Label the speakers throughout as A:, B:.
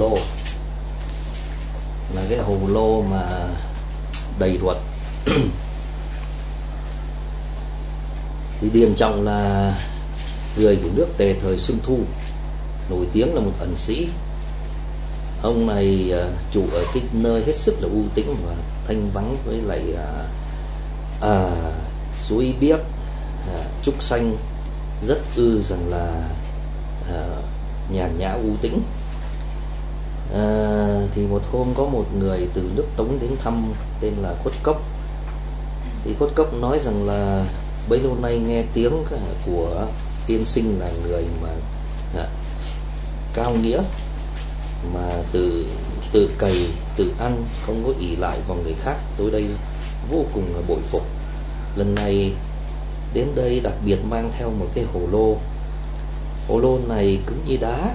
A: lô, là cái hồ lô mà đầy ruột. Thì Điền Trọng là người của nước Tề thời Xuân Thu, nổi tiếng là một ẩn sĩ. Ông này trụ ở cái nơi hết sức là u tĩnh và thanh vắng, với lại suối biếc, trúc xanh, rất rằng là nhàn nhã u tĩnh. Thì một hôm có một người từ nước Tống đến thăm, tên là Khuất Cốc. Thì Khuất Cốc nói rằng là bấy lâu nay nghe tiếng của tiên sinh là người mà cao nghĩa, mà tự cày tự ăn, không có ỷ lại vào người khác, tôi đây vô cùng là bội phục. Lần này đến đây đặc biệt mang theo một cái hồ lô. Hồ lô này cứng như đá,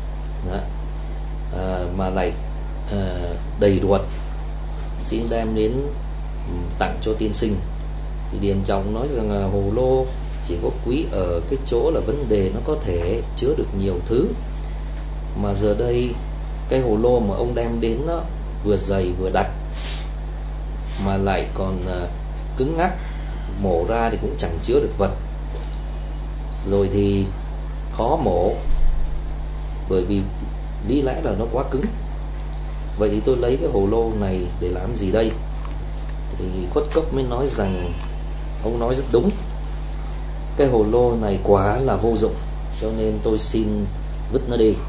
A: mà lại đầy ruột, xin đem đến tặng cho tiên sinh. Thì Điền Trọng nói rằng là hồ lô chỉ có quý ở cái chỗ là vấn đề nó có thể chứa được nhiều thứ, mà giờ đây cái hồ lô mà ông đem đến nó vừa dày vừa đặc, mà lại còn cứng ngắc, mổ ra thì cũng chẳng chứa được vật, rồi thì khó mổ, bởi vì lý lẽ là nó quá cứng. Vậy thì tôi lấy cái hồ lô này để làm gì đây? Thì Khuất Cốc mới nói rằng ông nói rất đúng, cái hồ lô này quá là vô dụng, cho nên tôi xin vứt nó đi.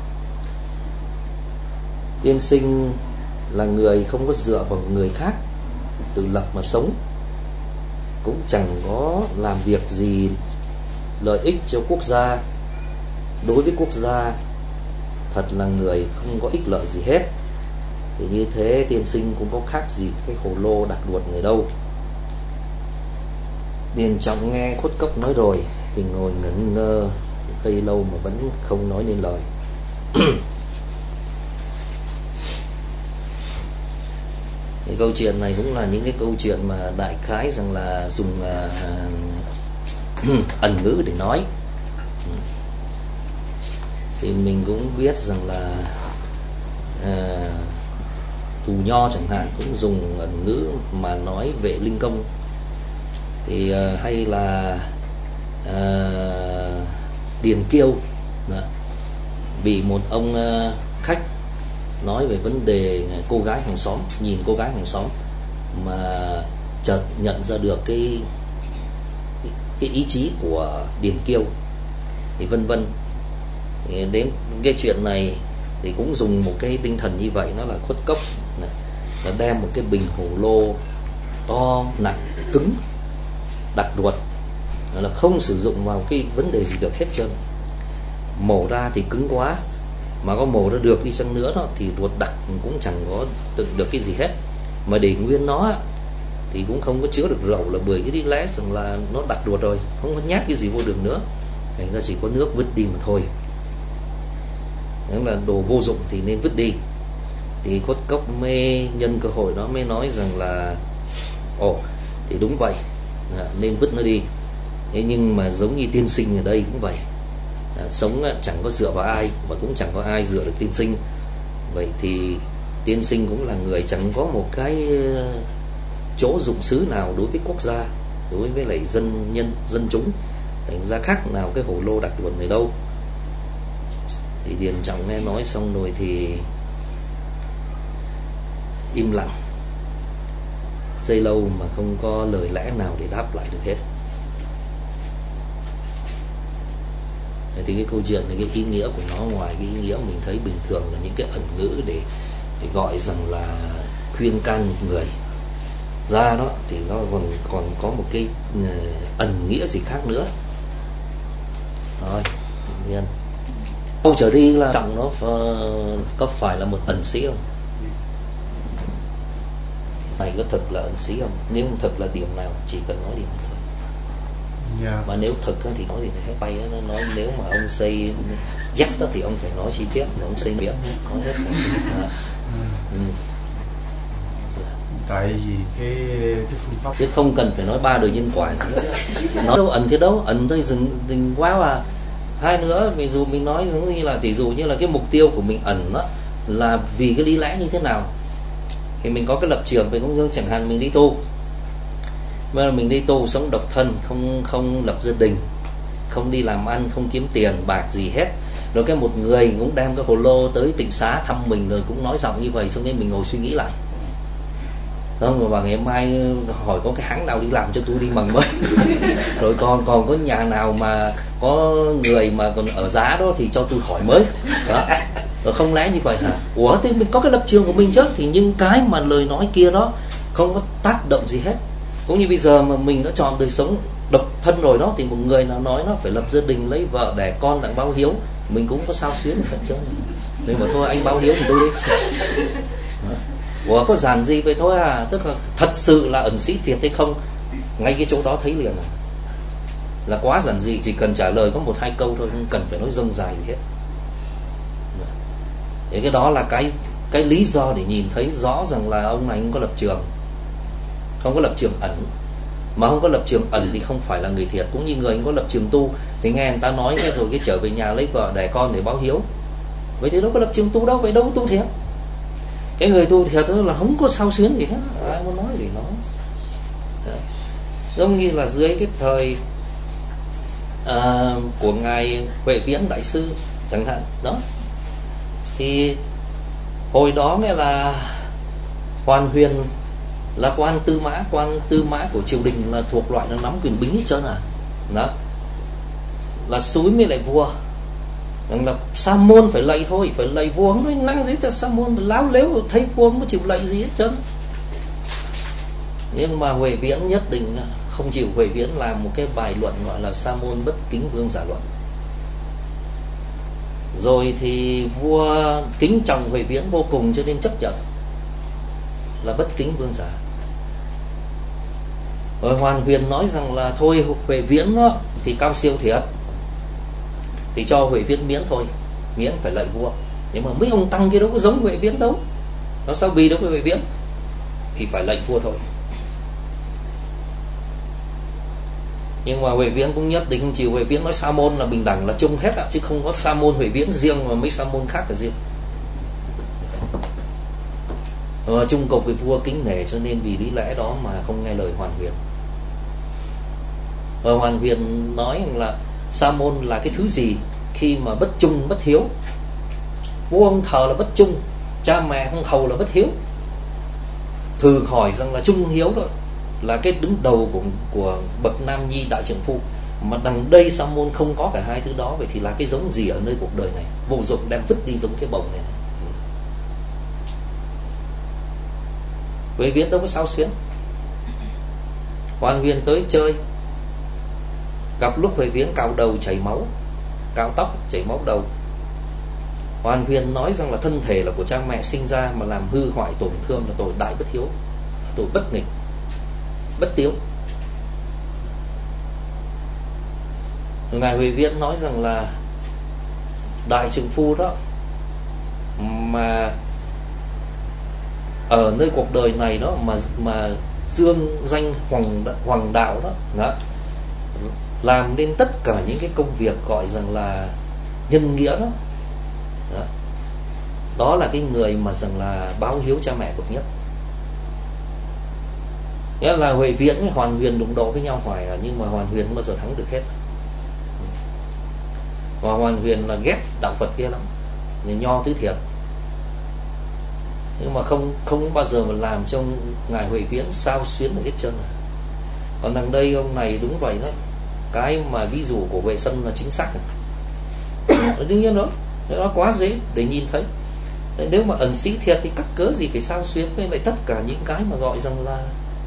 A: Tiên sinh là người không có dựa vào người khác, tự lập mà sống, cũng chẳng có làm việc gì lợi ích cho quốc gia. Đối với quốc gia thật là người không có ích lợi gì hết. Thì như thế tiên sinh cũng có khác gì cái hồ lô đặt ruột người đâu. Điền Trọng nghe Khuất Cốc nói rồi thì ngồi ngẩn ngơ cây lâu mà vẫn không nói nên lời. Thì câu chuyện này cũng là những cái câu chuyện mà đại khái rằng là dùng ẩn ngữ để nói. Thì mình cũng biết rằng là Tù Nho chẳng hạn cũng dùng ẩn ngữ mà nói về Linh Công. Thì hay là Điền Kiêu bị một ông khách nói về vấn đề cô gái hàng xóm, nhìn cô gái hàng xóm mà chợt nhận ra được cái ý chí của Điền Kiêu, thì vân vân. Thì đến cái chuyện này thì cũng dùng một cái tinh thần như vậy, nó là Khuất Cốc là đem một cái bình hồ lô to nặng cứng đặt ruột, là không sử dụng vào cái vấn đề gì được hết trơn. Mổ ra thì cứng quá, mà có mổ ra được đi chăng nữa đó thì ruột đặc cũng chẳng có được cái gì hết, mà để nguyên nó thì cũng không có chứa được rượu, là bởi cái lý lẽ rằng là nó đặt ruột rồi, không có nhát cái gì vô đường nữa, thành ra chỉ có nước vứt đi mà thôi. Nếu là đồ vô dụng thì nên vứt đi. Thì Khuất Cốc mê nhân cơ hội đó mới nói rằng là thì đúng vậy, nên vứt nó đi. Thế nhưng mà giống như tiên sinh ở đây cũng vậy, sống chẳng có dựa vào ai, và cũng chẳng có ai dựa được tiên sinh. Vậy thì tiên sinh cũng là người chẳng có một cái chỗ dụng xứ nào đối với quốc gia, đối với lại dân chúng, thành ra khác nào cái hồ lô đặt ruột này đâu. Thì Điền Trọng nghe nói xong rồi thì im lặng giây lâu mà không có lời lẽ nào để đáp lại được hết. Thì cái câu chuyện này, cái ý nghĩa của nó, ngoài cái ý nghĩa mình thấy bình thường là những cái ẩn ngữ để gọi rằng là khuyên can người ra đó, thì nó còn có một cái ẩn nghĩa gì khác nữa. Rồi, tự nhiên câu trở đi là Trọng nó có phải là một ẩn sĩ không? Này có thực là ẩn sĩ không? Nếu không thực là điểm nào, chỉ cần nói điểm thôi. Mà nếu thực thì nói gì thì hết bay. Nó nói nếu mà ông xây yes đó thì ông phải nói chi tiết, mà ông xây miệng nói hết.
B: Tại vì cái phương pháp
A: chứ không cần phải nói ba đời nhân quả gì hết. Nói đâu ẩn thế đâu, ẩn thôi dừng quá mà. Hai nữa, ví dụ mình nói giống như là tỷ dụ như là cái mục tiêu của mình ẩn đó là vì cái lý lẽ như thế nào. Thì mình có cái lập trường về công dương, chẳng hạn mình đi tu, mà mình đi tu sống độc thân, không lập gia đình, không đi làm ăn, không kiếm tiền bạc gì hết. Rồi cái một người cũng đem cái hồ lô tới tịnh xá thăm mình, rồi cũng nói giọng như vậy, xong nên mình ngồi suy nghĩ lại. Không, rồi bảo ngày mai hỏi có cái hãng nào đi làm cho tôi đi bằng mới. Rồi còn có nhà nào mà có người mà còn ở giá đó thì cho tôi khỏi mới đó. Rồi không lẽ như vậy hả? Ủa thì mình có cái lập trường của mình chứ. Thì những cái mà lời nói kia đó không có tác động gì hết. Cũng như bây giờ mà mình đã chọn đời sống độc thân rồi đó, thì một người nào nói nó phải lập gia đình, lấy vợ đẻ con, đặng báo hiếu, mình cũng có sao xuyến hết trơn. Mình bảo thôi anh báo hiếu thì tôi đi. Ủa có giản gì vậy thôi à? Tức là thật sự là ẩn sĩ thiệt hay không, ngay cái chỗ đó thấy liền à. Là quá giản dị, chỉ cần trả lời có 1-2 câu thôi, không cần phải nói rông dài gì hết. Thì cái đó là cái lý do để nhìn thấy rõ rằng là ông này không có lập trường, không có lập trường ẩn. Mà không có lập trường ẩn thì không phải là người thiệt. Cũng như người không có lập trường tu thì nghe người ta nói cái rồi cái trở về nhà lấy vợ đẻ con để báo hiếu, vậy thì đâu có lập trường tu đâu, vậy đâu có tu thiệt. Cái người tu thiệt đó là không có sao xuyến gì hết, ai muốn nói gì nói. Giống như là dưới cái thời của ngài Huệ Viễn đại sư chẳng hạn đó, thì hồi đó nghe là Hoàn Huyền là quan tư mã của triều đình, là thuộc loại là nắm quyền bính hết trơn à. Đó là xúi với lại vua rằng là sa môn phải lạy thôi, phải lạy vua, không nói năng gì cho sa môn láo lếu, thấy vua không có chịu lạy gì hết trơn. Nhưng mà Huệ Viễn nhất định không chịu. Huệ Viễn làm một cái bài luận gọi là Sa môn bất kính vương giả luận. Rồi thì vua kính trọng Huệ Viễn vô cùng cho nên chấp nhận là bất kính vương giả. Rồi Hoàn Huyền nói rằng là thôi Huệ Viễn đó, thì cao siêu thiệt, thì cho Huệ Viễn miễn thôi, miễn phải lạy vua. Nhưng mà mấy ông tăng kia đâu có giống Huệ Viễn đâu, nó sao bì đâu với Huệ Viễn, thì phải lạy vua thôi. Nhưng mà Huệ Viễn cũng nhất định không chịu. Huệ Viễn nói sa môn là bình đẳng, là chung hết ạ, chứ không có sa môn Huệ Viễn riêng mà mấy sa môn khác là riêng. Trung cục với vua kính nể, cho nên vì lý lẽ đó mà không nghe lời Hoàn Huyền. Hoàn Huyền nói rằng là sa môn là cái thứ gì khi mà bất trung bất hiếu. Vua ông thờ là bất trung, cha mẹ không hầu là bất hiếu, thử hỏi rằng là trung hiếu đó là cái đứng đầu của bậc nam nhi đại trượng phu. Mà đằng đây sa môn không có cả hai thứ đó, vậy thì là cái giống gì ở nơi cuộc đời này, vô dụng, đem vứt đi giống cái bồng này. Huệ Viễn đâu có sao xuyến. Hoàn Huyền tới chơi, gặp lúc Huệ Viễn cạo đầu chảy máu, cạo tóc chảy máu đầu. Hoàn Huyền nói rằng là thân thể là của cha mẹ sinh ra, mà làm hư hoại tổn thương là tội đại bất hiếu, tội bất nghịch, bất tiếu. Ngài Huệ Viễn nói rằng là đại trượng phu đó mà ở nơi cuộc đời này đó mà dương danh hoàng đạo đó, làm nên tất cả những cái công việc gọi rằng là nhân nghĩa đó. Đó là cái người mà rằng là báo hiếu cha mẹ bậc nhất. Nghĩa là Huệ Viễn với Hoàn Huyền đụng độ với nhau hoài à, nhưng mà Hoàn Huyền không bao giờ thắng được hết. Và Hoàn Huyền là ghét đạo Phật kia lắm, nho tứ thiệt, nhưng mà không bao giờ mà làm cho ngài Huệ Viễn sao xuyến được hết trơn à. Còn đằng đây ông này đúng vậy đó, cái mà ví dụ của Huệ Sân là chính xác. Đương nhiên đó, nó quá dễ để nhìn thấy. Nếu mà ẩn sĩ thiệt thì cắt cớ gì phải sao xuyến với lại tất cả những cái mà gọi rằng là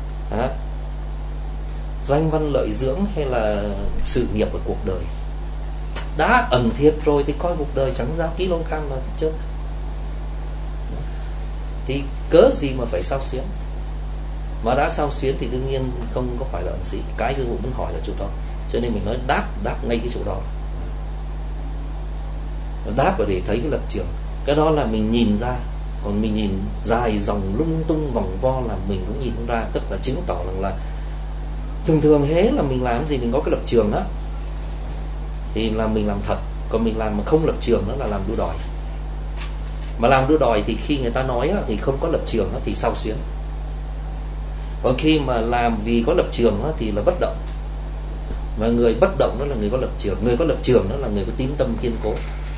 A: danh văn lợi dưỡng hay là sự nghiệp ở cuộc đời. Đã ẩn thiệt rồi thì coi cuộc đời chẳng ra kg nào chứ, thì cớ gì mà phải sao xuyến. Mà đã sao xuyến thì đương nhiên không có phải là ẩn sĩ. Cái sư phụ muốn hỏi là chỗ đó, cho nên mình nói đáp ngay cái chỗ đó, đáp để thấy cái lập trường. Cái đó là mình nhìn ra, còn mình nhìn dài dòng lung tung vòng vo là mình cũng nhìn không ra. Tức là chứng tỏ rằng là thường thế là mình làm gì mình có cái lập trường đó thì là mình làm thật, còn mình làm mà không lập trường đó là làm đua đòi. Mà làm đua đòi thì khi người ta nói á, thì không có lập trường á, thì xao xuyến. Còn khi mà làm vì có lập trường á, thì là bất động. Và người bất động đó là người có lập trường, người có lập trường đó là người có tín tâm kiên cố.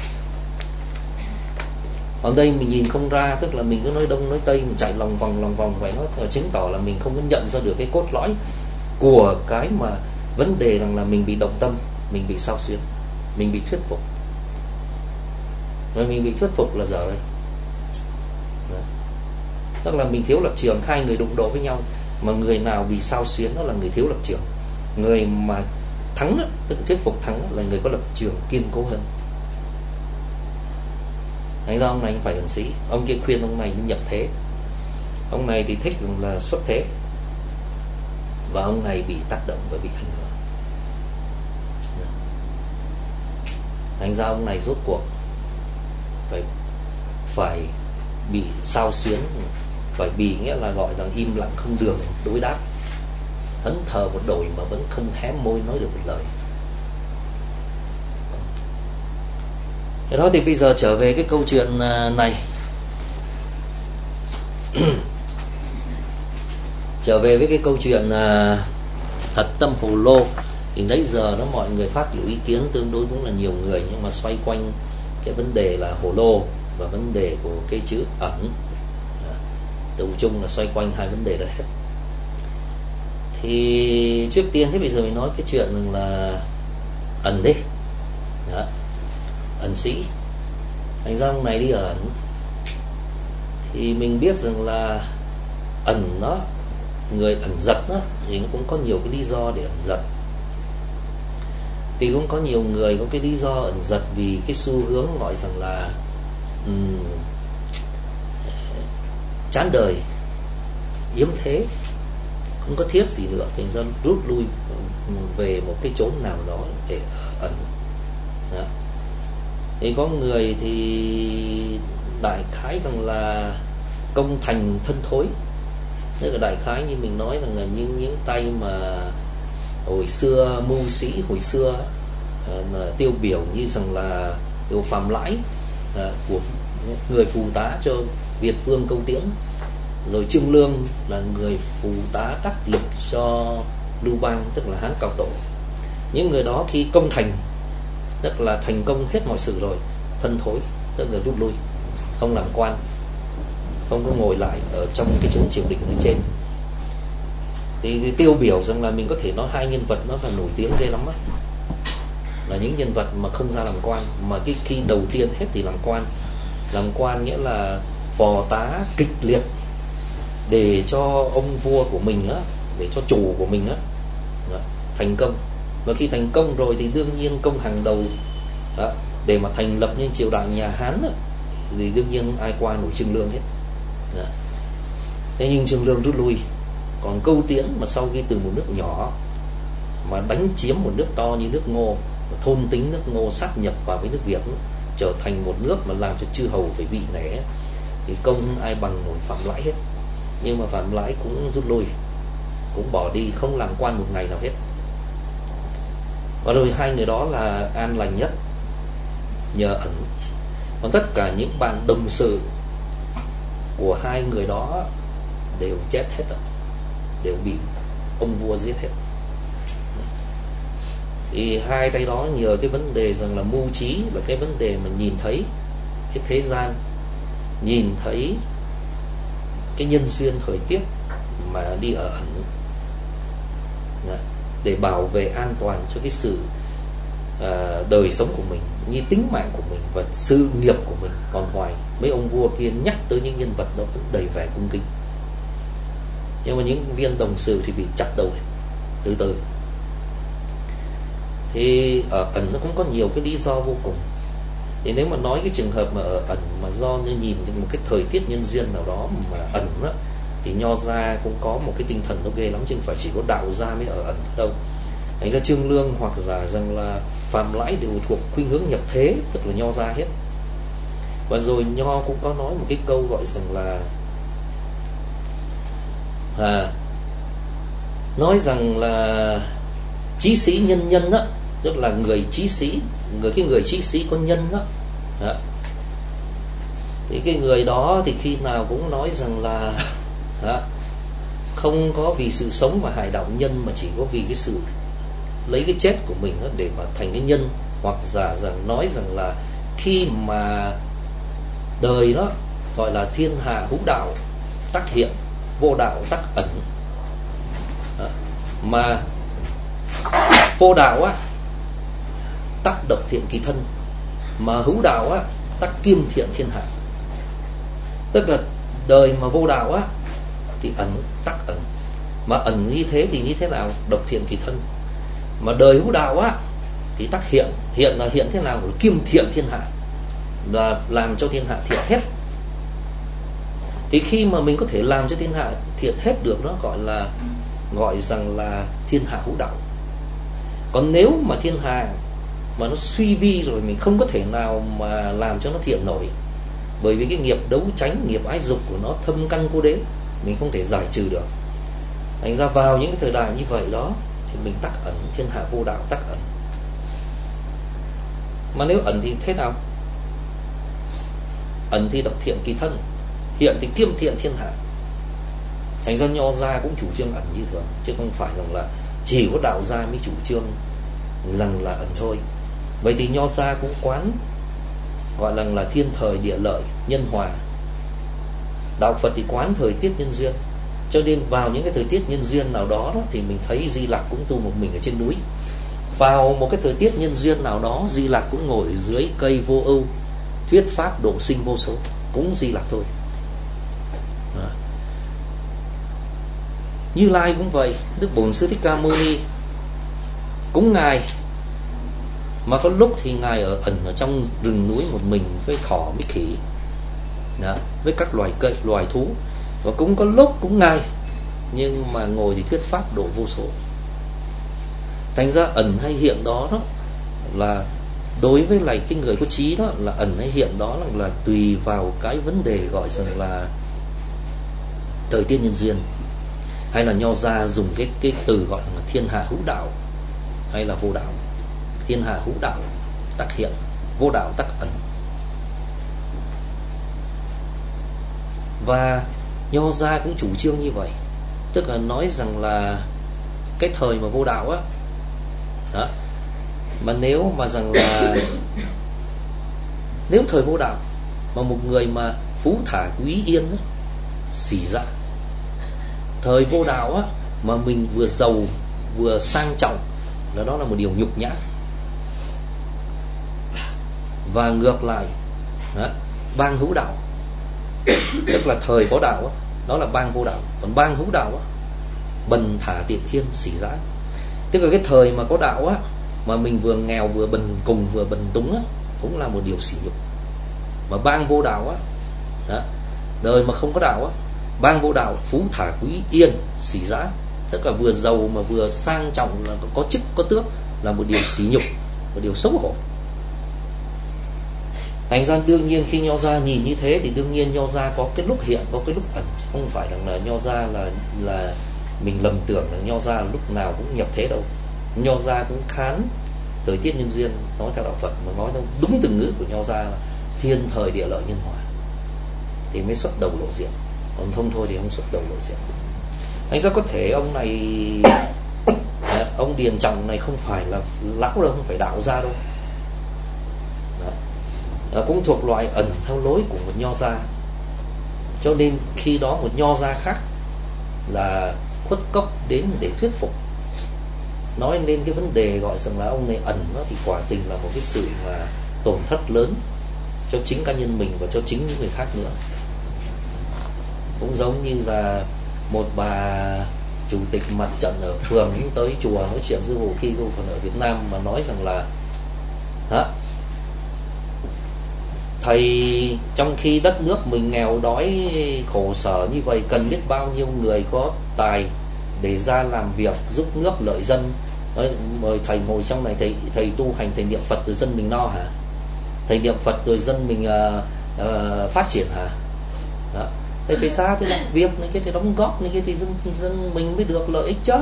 A: Còn đây mình nhìn không ra, tức là mình cứ nói đông nói tây, mình chạy lòng vòng vậy, nó chứng tỏ là mình không có nhận ra được cái cốt lõi của cái mà vấn đề rằng là mình bị động tâm, mình bị xao xuyến, mình bị thuyết phục. Rồi mình bị thuyết phục là dở đây. Tức là mình thiếu lập trường, hai người đụng độ với nhau, mà người nào bị xao xuyến đó là người thiếu lập trường. Người mà thắng đó, tức là thuyết phục thắng đó, là người có lập trường kiên cố hơn. Thành ra ông này anh phải ẩn sĩ. Ông kia khuyên ông này nên nhập thế. Ông này thì thích là xuất thế, và ông này bị tác động và bị ảnh hưởng. Thành ra ông này rốt cuộc phải bị xao xuyến, phải bị, nghĩa là gọi rằng im lặng không đường đối đáp, thẫn thờ một đồi mà vẫn không hé môi nói được một lời. Thế đó, thì bây giờ trở về cái câu chuyện này. Trở về với cái câu chuyện thật tâm hồ lô, thì nãy giờ đó mọi người phát biểu ý kiến tương đối cũng là nhiều người, nhưng mà xoay quanh cái vấn đề là hồ lô và vấn đề của cái chữ ẩn. Tụ chung là xoay quanh hai vấn đề đó hết. Thì trước tiên thế bây giờ mình nói cái chuyện rằng là ẩn đi. Đó. Ẩn sĩ. Thành ra ông này đi ẩn, thì mình biết rằng là ẩn nó, người ẩn giật đó, thì nó cũng có nhiều cái lý do để ẩn giật. Thì cũng có nhiều người có cái lý do ẩn giật vì cái xu hướng gọi rằng là chán đời, yếm thế, không có thiết gì nữa, thành ra rút lui về một cái chốn nào đó để ẩn. Đó. Thì có người thì đại khái rằng là công thành thân thối, tức là đại khái như mình nói rằng là những tay mà hồi xưa mưu sĩ hồi xưa tiêu biểu như rằng là Điều Phạm Lãi của người phù tá cho Việt Vương Câu Tiễn, rồi Trương Lương là người phù tá đắc lực cho Lưu Bang, tức là Hán Cao Tổ. Những người đó khi công thành, tức là thành công hết mọi sự rồi, thân thối, tức là rút lui, không làm quan, không có ngồi lại ở trong cái chốn triều đình ở trên. Thì tiêu biểu rằng là mình có thể nói hai nhân vật nó là nổi tiếng ghê lắm á, là những nhân vật mà không ra làm quan, mà cái khi đầu tiên hết thì làm quan. Làm quan nghĩa là phò tá kịch liệt để cho ông vua của mình á, để cho chủ của mình á thành công. Và khi thành công rồi thì đương nhiên công hàng đầu đó, để mà thành lập nên triều đại nhà Hán đó, thì đương nhiên ai qua nổi Trương Lương hết đó. Thế nhưng Trương Lương rút lui. Còn Câu Tiễn mà sau khi từ một nước nhỏ mà đánh chiếm một nước to như nước Ngô, thôn tính nước Ngô sát nhập vào với nước Việt, trở thành một nước mà làm cho chư hầu phải vị nể, thì công ai bằng nổi Phạm Lãi hết. Nhưng mà Phạm Lãi cũng rút lui, cũng bỏ đi, không làm quan một ngày nào hết. Và rồi hai người đó là an lành nhất nhờ ẩn. Còn tất cả những bạn đồng sự của hai người đó đều chết hết, đều bị ông vua giết hết. Thì hai tay đó nhờ cái vấn đề rằng là mưu trí, là cái vấn đề mà nhìn thấy cái thế gian, nhìn thấy cái nhân duyên thời tiết mà đi ở ẩn để bảo vệ an toàn cho cái sự đời sống của mình, như tính mạng của mình và sự nghiệp của mình. Còn hoài mấy ông vua kia nhắc tới những nhân vật đó vẫn đầy vẻ cung kính, nhưng mà những viên đồng sự thì bị chặt đầu từ từ. Thì ở ẩn nó cũng có nhiều cái lý do vô cùng. Thì nếu mà nói cái trường hợp mà ở ẩn mà do như nhìn một cái thời tiết nhân duyên nào đó mà ẩn á, thì Nho gia cũng có một cái tinh thần nó ghê lắm, chứ không phải chỉ có đạo gia mới ở ẩn đâu. Thành ra Trương Lương hoặc là rằng là Phạm Lãi đều thuộc khuynh hướng nhập thế, tức là Nho gia hết. Và rồi Nho cũng có nói một cái câu gọi rằng là nói rằng là chí sĩ nhân nhân á, tức là người chí sĩ, người trí sĩ có nhân đó. Thì cái người đó thì khi nào cũng nói rằng là không có vì sự sống mà hại đạo nhân, mà chỉ có vì cái sự lấy cái chết của mình để mà thành cái nhân. Hoặc giả rằng nói rằng là khi mà đời đó gọi là thiên hạ hữu đạo tắc hiện, vô đạo tắc ẩn. Mà vô đạo á tắc độc thiện kỳ thân, mà hữu đạo á tắc kiêm thiện thiên hạ. Tức là đời mà vô đạo á thì ẩn tắc ẩn. Mà ẩn như thế thì như thế nào? Độc thiện kỳ thân. Mà đời hữu đạo á thì tắc hiện. Hiện là hiện thế nào? Kiêm thiện thiên hạ, là làm cho thiên hạ thiện hết. Thì khi mà mình có thể làm cho thiên hạ thiện hết được, nó gọi rằng là thiên hạ hữu đạo. Còn nếu mà thiên hạ mà nó suy vi rồi, mình không có thể nào mà làm cho nó thiện nổi, bởi vì cái nghiệp đấu tranh, nghiệp ái dục của nó thâm căn cố đế, mình không thể giải trừ được. Thành ra vào những cái thời đại như vậy đó thì mình tắc ẩn, thiên hạ vô đạo tắc ẩn. Mà nếu ẩn thì thế nào? Ẩn thì độc thiện kỳ thân, hiện thì kiêm thiện thiên hạ. Thành ra Nho gia cũng chủ trương ẩn như thường, chứ không phải rằng là chỉ có đạo gia mới chủ trương rằng là ẩn thôi. Vậy thì Nho gia cũng quán gọi là thiên thời địa lợi nhân hòa. Đạo Phật thì quán thời tiết nhân duyên. Cho nên vào những cái thời tiết nhân duyên nào đó, thì mình thấy Di Lặc cũng tu một mình ở trên núi. Vào một cái thời tiết nhân duyên nào đó, Di Lặc cũng ngồi dưới cây Vô Ưu thuyết pháp độ sinh vô số, cũng Di Lặc thôi. Như Lai cũng vậy, Đức Bổn Sư Thích Ca Mâu Ni cũng Ngài, mà có lúc thì Ngài ẩn ở trong rừng núi một mình với thỏ với khỉ đó, với các loài cây, loài thú. Và cũng có lúc cũng Ngài, nhưng mà ngồi thì thuyết pháp độ vô số. Thành ra ẩn hay hiện đó, là đối với lại cái người có trí đó, là ẩn hay hiện đó là tùy vào cái vấn đề gọi rằng là thời tiết nhân duyên. Hay là Nho gia dùng cái từ gọi là thiên hạ hữu đạo hay là vô đạo. Thiên hạ hữu đạo tắc hiện, vô đạo tắc ẩn. Và Nho gia cũng chủ trương như vậy, tức là nói rằng là cái thời mà vô đạo á đó, mà nếu mà rằng là nếu thời vô đạo mà một người mà phú thả quý yên á, xỉ dạ, thời vô đạo á mà mình vừa giàu vừa sang trọng, là đó là một điều nhục nhã. Và ngược lại đó, bang hữu đạo tức là thời có đạo á, đó là bang vô đạo. Còn bang hữu đạo á, bần thả tiện yên xỉ giã. Tức là cái thời mà có đạo á, mà mình vừa nghèo vừa bần cùng vừa bần túng á, cũng là một điều sỉ nhục. Mà bang vô đạo á đó, đời mà không có đạo á, bang vô đạo phú thả quý yên xỉ giã, tức là vừa giàu mà vừa sang trọng, là có chức có tước, là một điều sỉ nhục, một điều xấu hổ. Thành ra đương nhiên khi Nho gia nhìn như thế thì đương nhiên Nho gia có cái lúc hiện, có cái lúc ẩn, không phải là Nho gia là mình lầm tưởng là Nho gia lúc nào cũng nhập thế đâu. Nho gia cũng khán thời tiết nhân duyên, nói theo đạo Phật mà nói theo đúng từ ngữ của Nho gia là thiên thời địa lợi nhân hòa thì mới xuất đầu lộ diện, còn không thôi thì không xuất đầu lộ diện. Thành ra có thể ông này, ông Điền Trọng này không phải là lão đâu, không phải đạo gia đâu. Cũng thuộc loại ẩn theo lối của một Nho gia. Cho nên khi đó một Nho gia khác là khuất cốc đến để thuyết phục, nói lên cái vấn đề gọi rằng là ông này ẩn đó, thì quả tình là một cái sự mà tổn thất lớn cho chính cá nhân mình và cho chính những người khác nữa. Cũng giống như là một bà chủ tịch mặt trận ở phường tới chùa nói chuyện sư phụ khi cô còn ở Việt Nam, mà nói rằng là thầy, trong khi đất nước mình nghèo đói khổ sở như vậy, cần biết bao nhiêu người có tài để ra làm việc giúp nước lợi dân. Mời thầy ngồi trong này, thầy tu hành, thầy niệm Phật rồi dân mình no hả? Thầy niệm Phật rồi dân mình phát triển hả? Đó. Thầy phải xa thì làm việc này, cái thì đóng góp này, cái thì dân mình mới được lợi ích chứ.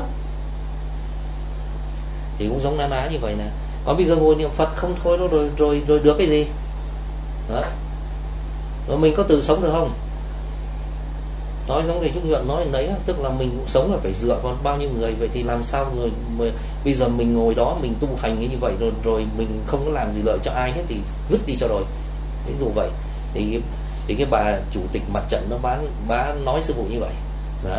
A: Thì cũng giống na ná như vậy nè. Còn bây giờ ngồi niệm Phật không thôi đó, rồi được cái gì? Đó. Rồi mình có tự sống được không? Nói giống thầy Trúc Nhuận nói đấy, tức là mình sống là phải dựa vào bao nhiêu người, vậy thì làm sao rồi mà bây giờ mình ngồi đó mình tu hành như vậy rồi mình không có làm gì lợi cho ai hết thì vứt đi cho rồi. Ví dụ vậy thì cái bà chủ tịch mặt trận nó bà nói sư phụ như vậy đó.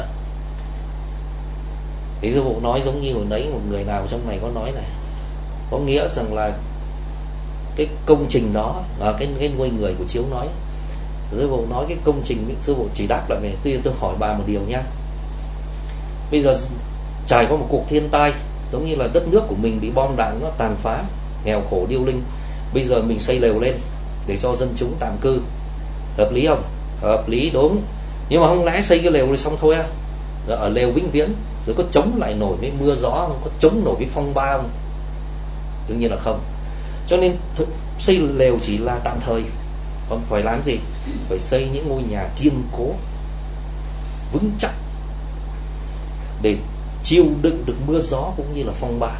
A: Thì sư phụ nói giống như hồi nãy một người nào trong này có nói này, có nghĩa rằng là cái công trình đó, cái ngôi người của Chiếu nói, sư phụ nói cái công trình, sư phụ chỉ đáp lại về tôi hỏi bà một điều nha. Bây giờ trải qua một cuộc thiên tai, giống như là đất nước của mình bị bom đạn nó tàn phá, nghèo khổ điêu linh, bây giờ mình xây lều lên để cho dân chúng tạm cư, hợp lý không? Hợp lý, đúng. Nhưng mà không lẽ xây cái lều rồi xong thôi à? Rồi ở lều vĩnh viễn, rồi có chống lại nổi với mưa gió không? Có chống nổi với phong ba không? Đương nhiên là không. Cho nên xây lều chỉ là tạm thời. Còn phải làm gì? Phải xây những ngôi nhà kiên cố, vững chắc, để chịu đựng được mưa gió cũng như là phong ba.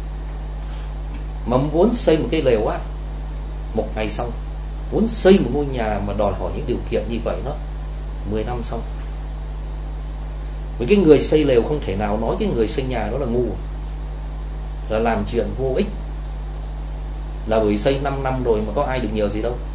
A: Mà muốn xây một cái lều á, một ngày xong. Muốn xây một ngôi nhà mà đòi hỏi những điều kiện như vậy đó, 10 năm xong. Với cái người xây lều không thể nào nói cái người xây nhà đó là ngu, là làm chuyện vô ích, là bởi xây 5 năm rồi mà có ai được nhờ gì đâu.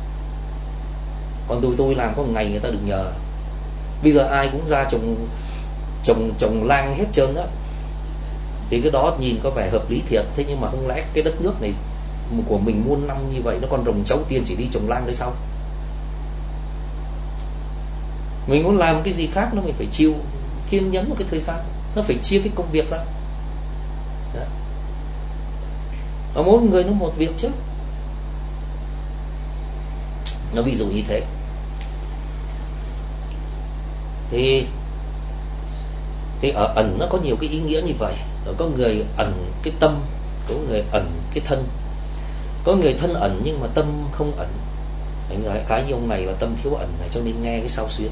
A: Còn tôi làm có một ngày người ta được nhờ. Bây giờ ai cũng ra trồng lan hết trơn á, thì cái đó nhìn có vẻ hợp lý thiệt. Thế nhưng mà không lẽ cái đất nước này của mình muôn năm như vậy, nó còn rồng cháu tiên chỉ đi trồng lan đấy sao? Mình muốn làm cái gì khác nó mình phải chịu kiên nhẫn một cái thời gian, nó phải chia cái công việc ra. Và mỗi người nó một việc chứ. Nó ví dụ như thế. Thì ở ẩn nó có nhiều cái ý nghĩa như vậy. Có người ẩn cái tâm, có người ẩn cái thân. Có người thân ẩn nhưng mà tâm không ẩn. Cái như ông này là tâm thiếu ẩn này, cho nên nghe cái sao xuyến.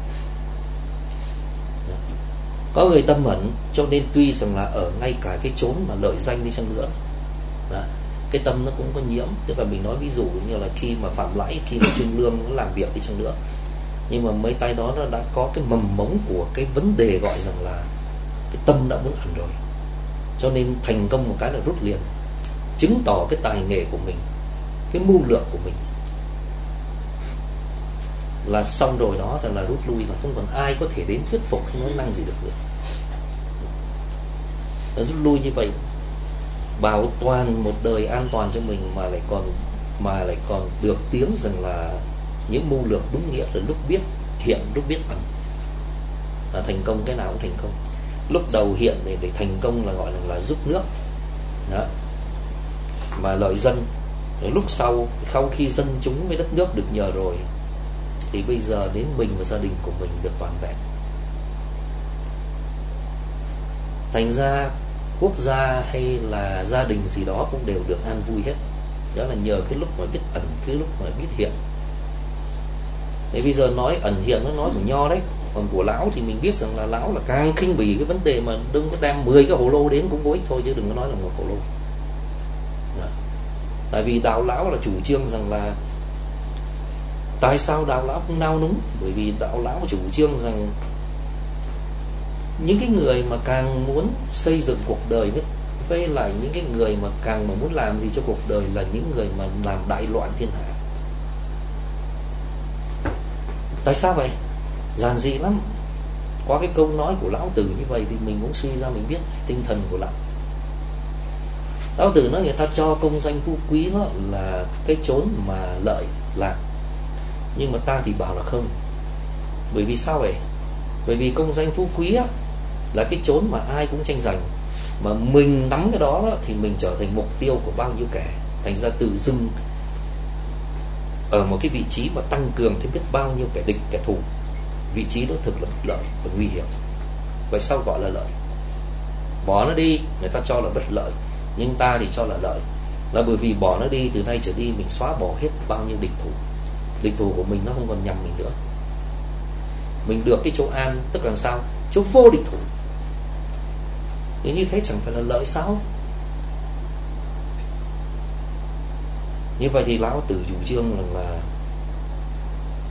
A: Có người tâm ẩn cho nên tuy rằng là ở ngay cả cái chốn mà lợi danh đi chăng nữa đó, cái tâm nó cũng có nhiễm. Tức là mình nói ví dụ như là khi mà Phạm Lãi, khi mà Trương Lương nó làm việc đi chăng nữa, nhưng mà mấy tay đó nó đã có cái mầm mống của cái vấn đề gọi rằng là cái tâm đã muốn ẩn rồi, cho nên thành công một cái là rút liền, chứng tỏ cái tài nghệ của mình, cái mưu lược của mình là xong rồi đó, là rút lui, là không còn ai có thể đến thuyết phục hay nói năng gì được nữa. Là rút lui như vậy, bảo toàn một đời an toàn cho mình, mà lại còn được tiếng rằng là những mưu lược đúng nghĩa là lúc biết hiện, lúc biết ẩn, là thành công cái nào cũng thành công. Lúc đầu hiện để thành công là gọi là giúp nước đó, mà lợi dân. Rồi lúc sau khi dân chúng với đất nước được nhờ rồi, thì bây giờ đến mình và gia đình của mình được toàn vẹn. Thành ra quốc gia hay là gia đình gì đó cũng đều được an vui hết. Đó là nhờ cái lúc mà biết ẩn, cái lúc mà biết hiện. Thế bây giờ nói ẩn hiện nó nói của Nho đấy. Còn của Lão thì mình biết rằng là Lão là càng khinh bỉ cái vấn đề mà đừng có đem 10 cái hồ lô đến cũng vô ích thôi, chứ đừng có nói là một hồ lô đó. Tại vì đạo Lão là chủ trương rằng là, tại sao đạo Lão không nao núng? Bởi vì đạo Lão chủ trương rằng những cái người mà càng muốn xây dựng cuộc đời với lại những cái người mà càng mà muốn làm gì cho cuộc đời là những người mà làm đại loạn thiên hạ. Tại sao vậy? Giản dị lắm. Qua cái câu nói của Lão Tử như vậy thì mình cũng suy ra mình biết tinh thần của Lão. Lão Tử nói người ta cho công danh phú quý nó là cái chốn mà lợi lạc, nhưng mà ta thì bảo là không. Bởi vì sao vậy? Bởi vì công danh phú quý á, là cái chốn mà ai cũng tranh giành, mà mình nắm cái đó thì mình trở thành mục tiêu của bao nhiêu kẻ. Thành ra tự dưng ở một cái vị trí mà tăng cường thêm biết bao nhiêu kẻ địch, kẻ thù. Vị trí đó thực là bất lợi và nguy hiểm. Vậy sao gọi là lợi? Bỏ nó đi người ta cho là bất lợi, nhưng ta thì cho là lợi. Là bởi vì bỏ nó đi, từ nay trở đi mình xóa bỏ hết bao nhiêu địch thủ. Địch thủ của mình nó không còn nhằm mình nữa. Mình được cái chỗ an, tức là sao? Chỗ vô địch thủ. Nếu như thế chẳng phải là lợi sao? Như vậy thì Lão Tử chủ trương là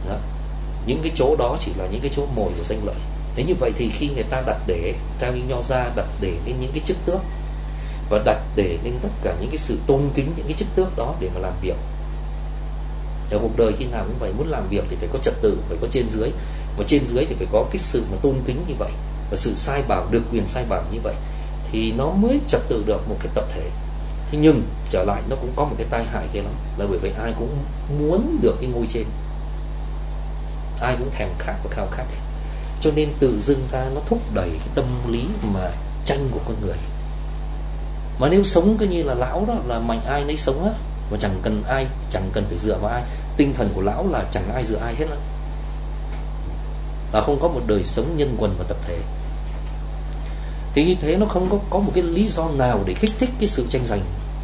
A: đó. Những cái chỗ đó chỉ là những cái chỗ mồi của danh lợi. Thế như vậy thì khi người ta đặt để theo như Nho gia đặt để lên những cái chức tước và đặt để lên tất cả những cái sự tôn kính những cái chức tước đó để mà làm việc. Ở cuộc đời khi nào cũng vậy, muốn làm việc thì phải có trật tự, phải có trên dưới, và trên dưới thì phải có cái sự mà tôn kính như vậy, và sự sai bảo, được quyền sai bảo như vậy thì nó mới trật tự được một cái tập thể. Thế nhưng trở lại nó cũng có một cái tai hại kia lắm, là bởi vì ai cũng muốn được cái ngôi trên, ai cũng thèm khát và khao khát, cho nên tự dưng ra nó thúc đẩy cái tâm lý mà tranh của con người. Mà nếu sống cứ như là lão đó, là mạnh ai nấy sống á, mà chẳng cần ai, chẳng cần phải dựa vào ai. Tinh thần của lão là chẳng ai dựa ai hết á, và không có một đời sống nhân quần và tập thể. Thì như thế nó không có một cái lý do nào để kích thích cái sự tranh giành.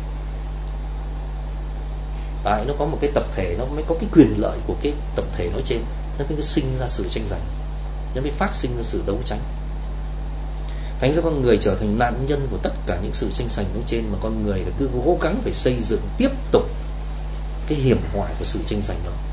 A: Tại nó có một cái tập thể, nó mới có cái quyền lợi của cái tập thể nói trên, nó mới sinh ra sự tranh giành, nó mới phát sinh ra sự đấu tranh. Thành ra con người trở thành nạn nhân của tất cả những sự tranh giành nói trên, mà con người là cứ cố gắng phải xây dựng tiếp tục cái hiểm họa của sự tranh giành đó,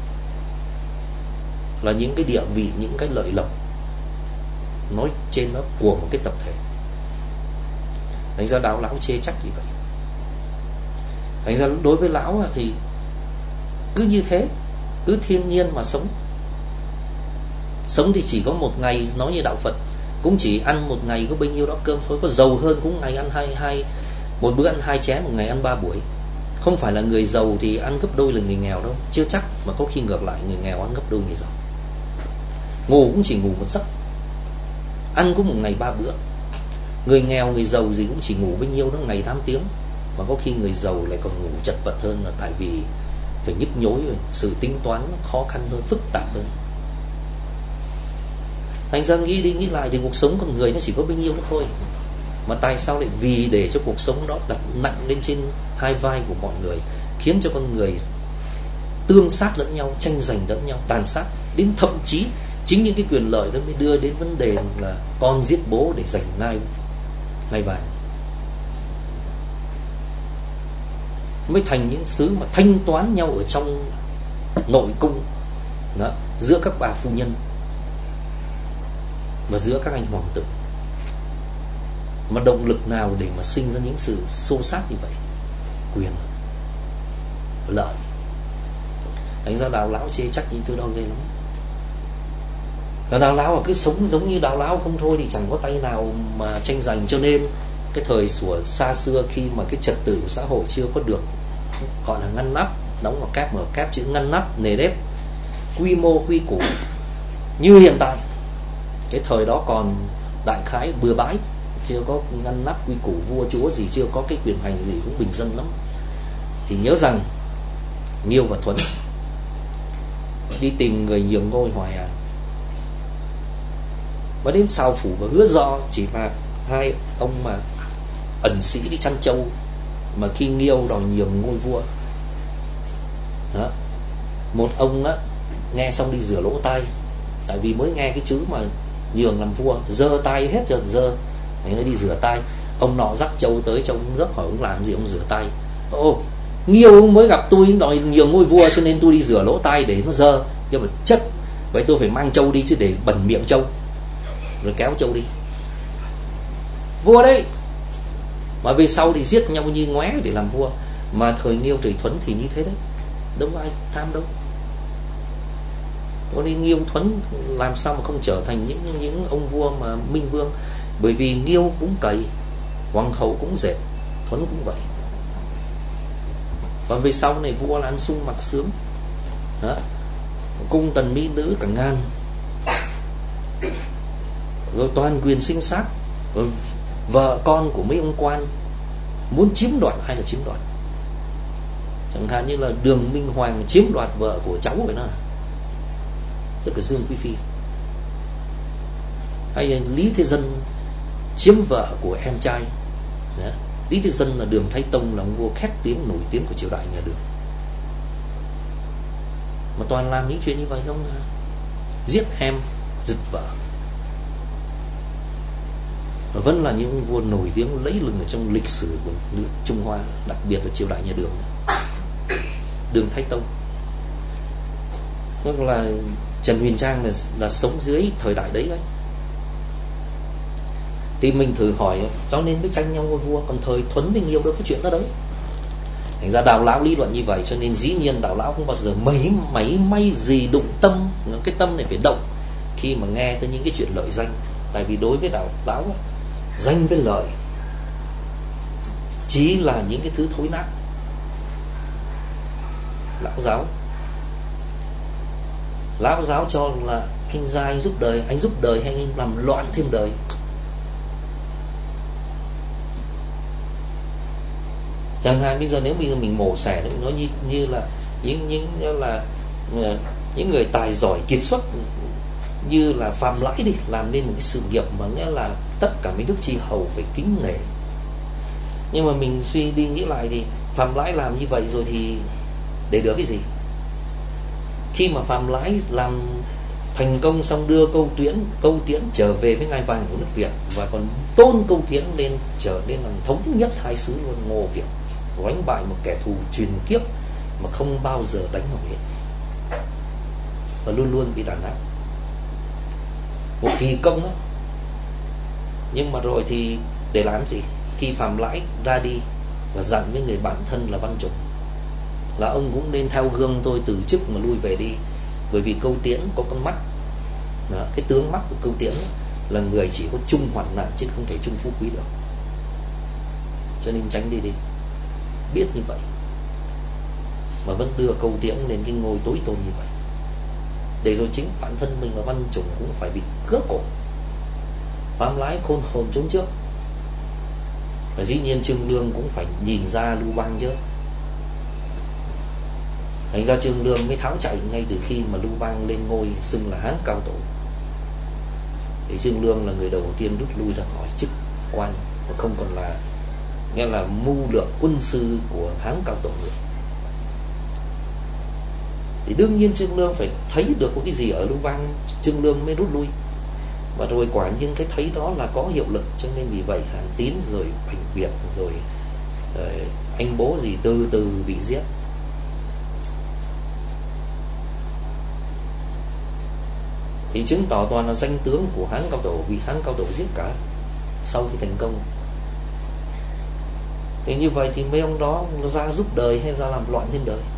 A: là những cái địa vị, những cái lợi lộc nói trên nó của một cái tập thể. Thành ra đạo lão chê trách như vậy. Thành ra đối với lão thì cứ như thế, cứ thiên nhiên mà sống. Sống thì chỉ có một ngày, nói như đạo Phật, cũng chỉ ăn một ngày có bấy nhiêu đó cơm thôi. Có giàu hơn cũng ngày ăn hai một bữa ăn 2 chén, một ngày ăn 3 buổi. Không phải là người giàu thì ăn gấp đôi là người nghèo đâu, chưa chắc, mà có khi ngược lại, người nghèo ăn gấp đôi người giàu. Ngủ cũng chỉ ngủ một giấc, ăn cũng một ngày 3 bữa. Người nghèo, người giàu gì cũng chỉ ngủ bấy nhiêu đó, ngày 8 tiếng. Mà có khi người giàu lại còn ngủ chật vật hơn, là tại vì phải nhức nhối rồi, sự tính toán nó khó khăn hơn, phức tạp hơn. Thành ra nghĩ đi nghĩ lại thì cuộc sống con người nó chỉ có bấy nhiêu đó thôi. Mà tại sao lại vì để cho cuộc sống đó đặt nặng lên trên hai vai của mọi người, khiến cho con người tương sát lẫn nhau, tranh giành lẫn nhau, tàn sát. Đến thậm chí chính những cái quyền lợi đó mới đưa đến vấn đề là con giết bố để giành ngai vàng, mới thành những xứ mà thanh toán nhau ở trong nội cung đó, giữa các bà phu nhân và giữa các anh hoàng tử. Mà động lực nào để mà sinh ra những sự xô xát như vậy? Quyền, lợi. Thành ra đạo lão chê trách những thứ đó ghê lắm. Và đạo lão cứ sống giống như đạo lão không thôi thì chẳng có tay nào mà tranh giành. Cho nên cái thời của xa xưa, khi mà cái trật tự của xã hội chưa có được gọi là ngăn nắp, đóng vào kép, mở kép chữ ngăn nắp, nề nếp, quy mô quy củ như hiện tại, cái thời đó còn đại khái bừa bãi, chưa có ngăn nắp quy củ vua chúa gì, chưa có cái quyền hành gì, cũng bình dân lắm. Thì nhớ rằng Nghiêu và Thuấn đi tìm người nhường ngôi Hoài Hà, và đến Sao Phủ và Hứa Do chỉ là hai ông mà ẩn sĩ đi chăn trâu. Mà khi Nghiêu đòi nhường ngôi vua đó, một ông á nghe xong đi rửa lỗ tai, tại vì mới nghe cái chữ mà nhường làm vua, dơ tay hết rồi, dơ, nó đi rửa tay. Ông nọ dắt trâu tới cho ông nước, hỏi ông làm gì, ông rửa tay. Ô, Nghiêu mới gặp tôi đòi nhường ngôi vua, cho nên tôi đi rửa lỗ tai để nó dơ. Nhưng mà chất vậy tôi phải mang trâu đi chứ, để bẩn miệng trâu, rồi kéo trâu đi. Vua đấy. Mà về sau thì giết nhau như ngoé để làm vua. Mà thời Nghiêu thời Thuấn thì như thế đấy, đâu có ai tham đâu. Cho nên Nghiêu Thuấn làm sao mà không trở thành những ông vua mà minh vương. Bởi vì Nghiêu cũng cày, hoàng hậu cũng dệt, Thuấn cũng vậy. Còn về sau này vua là ăn sung mặc sướng đó, cung tần mỹ nữ cả ngàn, rồi toàn quyền sinh sát, rồi vợ con của mấy ông quan muốn chiếm đoạt hay là chiếm đoạt. Chẳng hạn như là Đường Minh Hoàng chiếm đoạt vợ của cháu vậy đó, tức là Dương Quý Phi. Hay là Lý Thế Dân chiếm vợ của em trai đó. Lý Thế Dân là Đường Thái Tông, là ông vua khét tiếng nổi tiếng của triều đại nhà Đường. Mà toàn làm những chuyện như vậy không, giết em, giật vợ. Và vẫn là những ông vua nổi tiếng lấy lừng ở trong lịch sử của nước Trung Hoa, đặc biệt là triều đại nhà Đường, Đường Thái Tông. Tức là Trần Huyền Trang là sống dưới thời đại đấy đấy. Thì mình thử hỏi, cho nên mới tranh nhau ngôi vua, còn thời Thuấn với Nghiêu đâu có chuyện đó đấy. Thành ra Đào Lão lý luận như vậy, cho nên dĩ nhiên Đào Lão không bao giờ mấy may gì đụng tâm, cái tâm này phải động khi mà nghe tới những cái chuyện lợi danh. Tại vì đối với Đào Lão, danh với lợi chỉ là những cái thứ thối nát. Lão giáo cho là anh ra anh giúp đời hay anh làm loạn thêm đời. Chẳng hạn bây giờ nếu mình mổ xẻ, nó như là những người tài giỏi kiệt xuất như là Phạm Lãi đi, làm nên một cái sự nghiệp mà nghĩa là tất cả mấy nước chư hầu phải kính nể. Nhưng mà mình suy đi nghĩ lại thì Phạm Lãi làm như vậy rồi thì để được cái gì? Khi mà Phạm Lãi làm thành công xong đưa Câu Tiễn trở về với ngai vàng của nước Việt, và còn tôn Câu Tiễn lên trở nên làm thống nhất hai xứ luôn, Ngô Việt, đánh bại một kẻ thù truyền kiếp mà không bao giờ đánh vào hết, và luôn luôn bị đàn áp, một kỳ công đó. Nhưng mà rồi thì để làm gì? Khi Phạm Lãi ra đi và dặn với người bạn thân là Văn Chủng là ông cũng nên theo gương tôi, từ chức mà lui về đi, bởi vì Câu Tiễn có con mắt đó, cái tướng mắt của Câu Tiễn là người chỉ có chung hoạn nạn chứ không thể chung phú quý được, cho nên tránh đi. Biết như vậy mà vẫn đưa Câu Tiễn lên cái ngôi tối tôn như vậy, để rồi chính bản thân mình và Văn Chủng cũng phải bị cướp cổ. Phạm Lãi khôn hồn trốn trước, và dĩ nhiên Trương Lương cũng phải nhìn ra Lưu Bang chứ. Thành ra Trương Lương mới tháo chạy ngay từ khi mà Lưu Bang lên ngôi xưng là Hán Cao Tổ. Thì Trương Lương là người đầu tiên rút lui ra khỏi chức quan, và không còn là nghe là mưu lược quân sư của Hán Cao Tổ nữa. Thì đương nhiên Trương Lương phải thấy được có cái gì ở Lưu Bang, Trương Lương mới rút lui. Và rồi quả nhiên cái thấy đó là có hiệu lực, cho nên vì vậy Hàn Tín rồi Bành Việt rồi anh bố gì từ từ bị giết. Thì chứng tỏ toàn là danh tướng của Hán Cao Tổ bị Hán Cao Tổ giết cả sau khi thành công. Thì như vậy thì mấy ông đó ra giúp đời hay ra làm loạn thêm đời?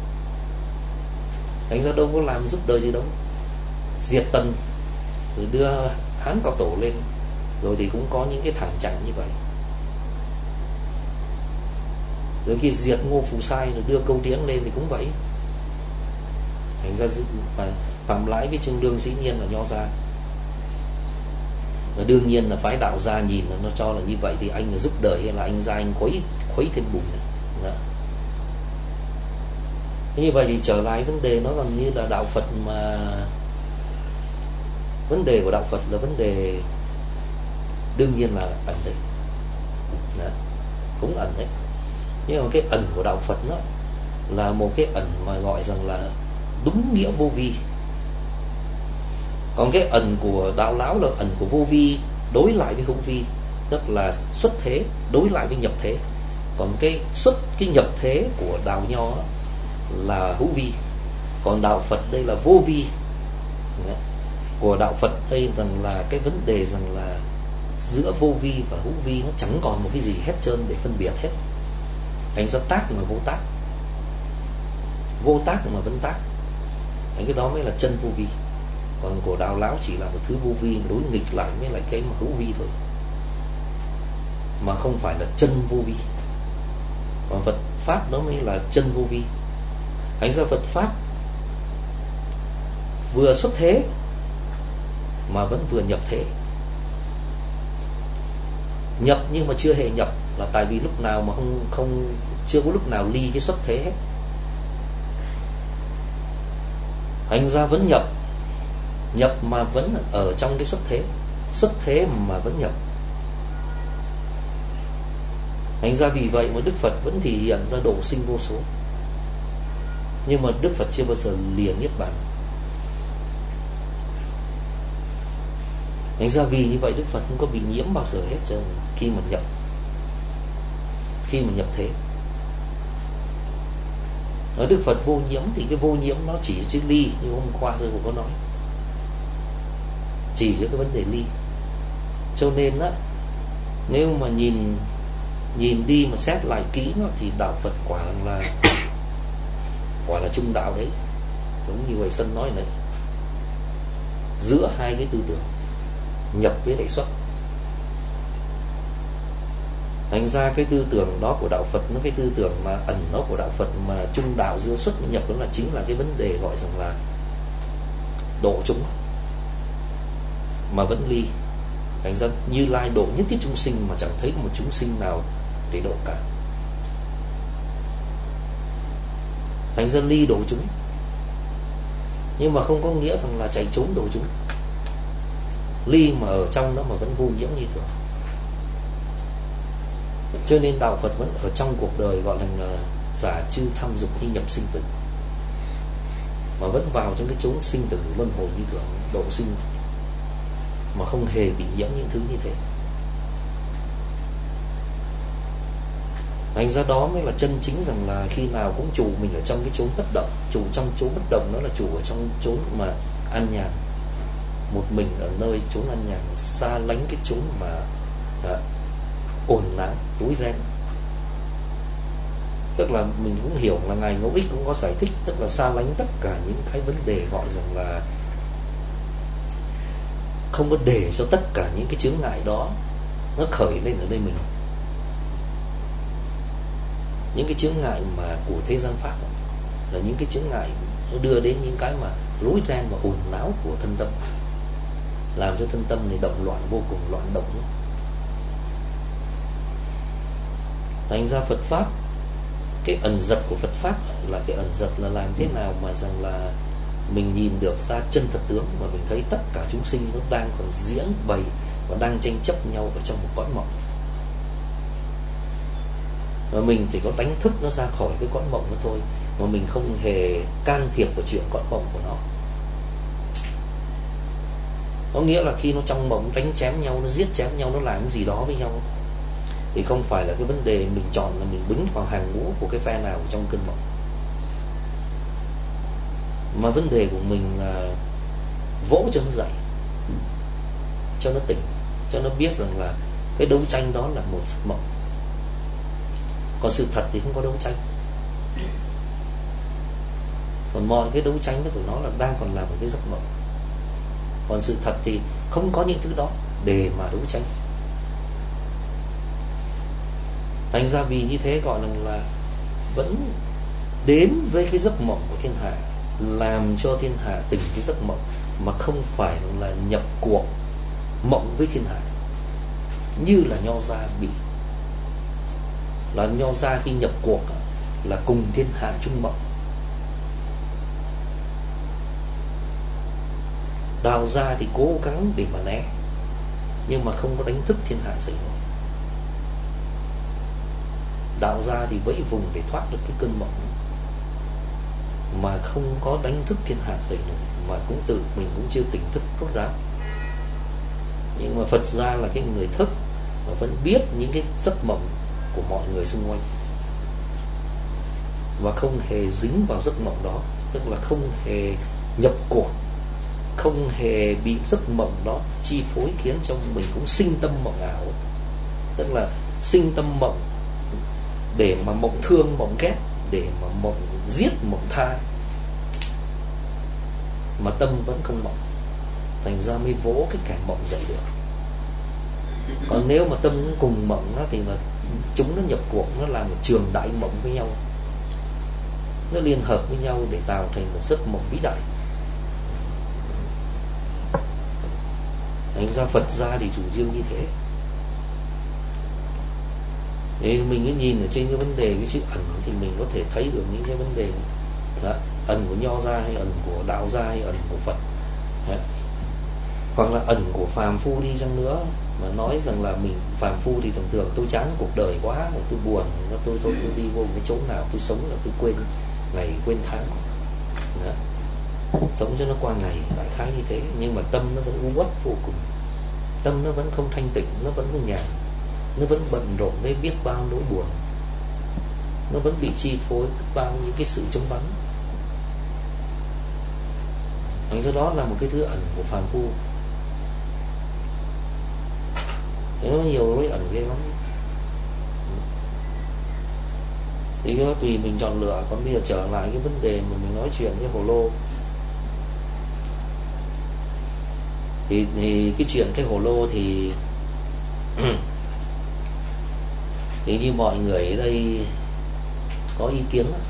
A: Thành ra đâu có làm giúp đời gì đâu. Diệt Tần rồi đưa Hán Cao Tổ lên, rồi thì cũng có những cái thảm trạng như vậy. Rồi khi diệt Ngô Phù Sai rồi đưa Câu Tiễn lên thì cũng vậy. Thành ra Phạm Lãi với Trương Lương dĩ nhiên là nho ra. Và đương nhiên là phái đạo gia nhìn là nó cho là như vậy thì anh là giúp đời hay là anh ra anh khuấy thêm bùn này. Như vậy thì trở lại vấn đề nó gần như là đạo Phật, mà vấn đề của đạo Phật là vấn đề đương nhiên là ẩn đấy. Cũng ẩn đấy. Nhưng mà cái ẩn của đạo Phật nó là một cái ẩn mà gọi rằng là đúng nghĩa vô vi. Còn cái ẩn của đạo lão là ẩn của vô vi đối lại với hữu vi, tức là xuất thế đối lại với nhập thế. Còn cái nhập thế của đạo nho là hữu vi. Còn đạo Phật đây là vô vi. Của đạo Phật đây rằng là cái vấn đề rằng là giữa vô vi và hữu vi nó chẳng còn một cái gì hết trơn để phân biệt hết. Thành ra tác mà vô tác, vô tác mà vẫn tác, thành cái đó mới là chân vô vi. Còn của đạo lão chỉ là một thứ vô vi đối nghịch lại với lại cái mà hữu vi thôi, mà không phải là chân vô vi. Còn Phật Pháp đó mới là chân vô vi. Thành ra Phật Pháp vừa xuất thế mà vẫn vừa nhập thế. Nhập nhưng mà chưa hề nhập là tại vì lúc nào mà không chưa có lúc nào ly cái xuất thế hết. Thành ra vẫn nhập mà vẫn ở trong cái xuất thế mà vẫn nhập. Thành ra vì vậy mà Đức Phật vẫn thể hiện ra độ sinh vô số, nhưng mà Đức Phật chưa bao giờ lìa niết bàn. Thành ra vì như vậy Đức Phật không có bị nhiễm bao giờ hết trơn khi mà nhập thế. Ở Đức Phật vô nhiễm thì cái vô nhiễm nó chỉ chữ ly, như hôm qua sư phụ có nói, chỉ cho cái vấn đề ly. Cho nên á, nếu mà nhìn đi mà xét lại kỹ nó thì đạo Phật quả là trung đạo đấy, đúng như vậy Sân nói này, giữa hai cái tư tưởng nhập với lại xuất. Thành ra cái tư tưởng đó của đạo Phật, nó cái tư tưởng mà ẩn nó của đạo Phật mà trung đạo giữa xuất với nhập, đó là chính là cái vấn đề gọi rằng là độ chúng mà vẫn ly. Thành ra Như Lai độ nhất thiết chúng sinh mà chẳng thấy có một chúng sinh nào để độ cả. Thành ra ly độ chúng, nhưng mà không có nghĩa rằng là chạy trốn độ chúng. Ly mà ở trong nó mà vẫn vô nhiễm như thường. Cho nên đạo Phật vẫn ở trong cuộc đời gọi là giả chư tham dục thi nhập sinh tử, mà vẫn vào trong cái chốn sinh tử luân hồi như thường, độ sinh mà không hề bị nhiễm những thứ như thế. Thành ra đó mới là chân chính rằng là khi nào cũng chủ mình ở trong cái chốn bất động. Chủ trong chốn bất động đó là chủ ở trong chốn mà an nhàn, một mình ở nơi chốn an nhàn, xa lánh cái chốn mà ồn náo rối ren. Tức là mình cũng hiểu là Ngài Ngẫu Ích cũng có giải thích, tức là xa lánh tất cả những cái vấn đề gọi rằng là không có để cho tất cả những cái chướng ngại đó nó khởi lên ở đây mình. Những cái chướng ngại mà của thế gian pháp là những cái chướng ngại nó đưa đến những cái mà rối ren và ồn náo của thân tâm, làm cho thân tâm này động loạn, vô cùng loạn động. Thành ra Phật Pháp, cái ẩn dật của Phật Pháp là cái ẩn dật là làm thế nào mà rằng là mình nhìn được ra chân thật tướng, mà mình thấy tất cả chúng sinh nó đang còn diễn bày và đang tranh chấp nhau ở trong một cõi mộng, và mình chỉ có đánh thức nó ra khỏi cái cõi mộng đó thôi, mà mình không hề can thiệp vào chuyện cõi mộng của nó. Có nghĩa là khi nó trong mộng đánh chém nhau, nó giết chém nhau, nó làm cái gì đó với nhau, thì không phải là cái vấn đề mình chọn là mình đứng vào hàng ngũ của cái phe nào trong cơn mộng, mà vấn đề của mình là vỗ cho nó dậy, cho nó tỉnh, cho nó biết rằng là cái đấu tranh đó là một giấc mộng. Còn sự thật thì không có đấu tranh. Còn mọi cái đấu tranh đó của nó là đang còn là một cái giấc mộng. Còn sự thật thì không có những thứ đó để mà đấu tranh. Thành ra vì như thế gọi là vẫn đến với cái giấc mộng của thiên hạ, làm cho thiên hạ tỉnh cái giấc mộng, mà không phải là nhập cuộc mộng với thiên hạ, như là Nho gia bị. Là Nho gia khi nhập cuộc là cùng thiên hạ chung mộng. Đạo gia thì cố gắng để mà né, nhưng mà không có đánh thức thiên hạ dậy nổi. Đạo gia thì vẫy vùng để thoát được cái cơn mộng, mà không có đánh thức thiên hạ dậy nổi, mà cũng tự mình cũng chưa tỉnh thức rốt ráo. Nhưng mà Phật gia là cái người thức và vẫn biết những cái giấc mộng của mọi người xung quanh, và không hề dính vào giấc mộng đó, tức là không hề nhập cuộc, không hề bị giấc mộng đó chi phối, khiến cho mình cũng sinh tâm mộng ảo. Tức là sinh tâm mộng để mà mộng thương, mộng ghét, để mà mộng giết, mộng tha, mà tâm vẫn không mộng. Thành ra mới vỗ cái kẻ mộng dậy được. Còn nếu mà tâm cũng cùng mộng đó, thì mà chúng nó nhập cuộc, nó làm một trường đại mộng với nhau, nó liên hợp với nhau để tạo thành một giấc mộng vĩ đại. Thành ra Phật gia thì chủ trương như thế. Để mình cứ nhìn ở trên cái vấn đề cái chữ ẩn thì mình có thể thấy được những cái vấn đề đó, ẩn của Nho gia hay ẩn của Đạo gia hay ẩn của Phật đó. Hoặc là ẩn của phàm phu đi chăng nữa, mà nói rằng là mình phàm phu thì thường thường tôi chán cuộc đời quá, tôi buồn, tôi đi vô cái chỗ nào tôi sống là tôi quên ngày quên tháng đó. Sống cho nó qua ngày, đại khái như thế. Nhưng mà tâm nó vẫn u uất vô cùng, tâm nó vẫn không thanh tịnh, nó vẫn nhàn, nó vẫn bận rộn với biết bao nỗi buồn. nó vẫn bị chi phối bao những cái sự chống vắng. Do đó là một cái thứ ẩn của phàm phu. Nó nhiều cái ẩn ghê lắm. Thì nó tùy mình chọn lựa. Còn bây giờ trở lại cái vấn đề mà mình nói chuyện với hồ lô, thì cái chuyện cái hồ lô thì thì như mọi người ở đây có ý kiến đó.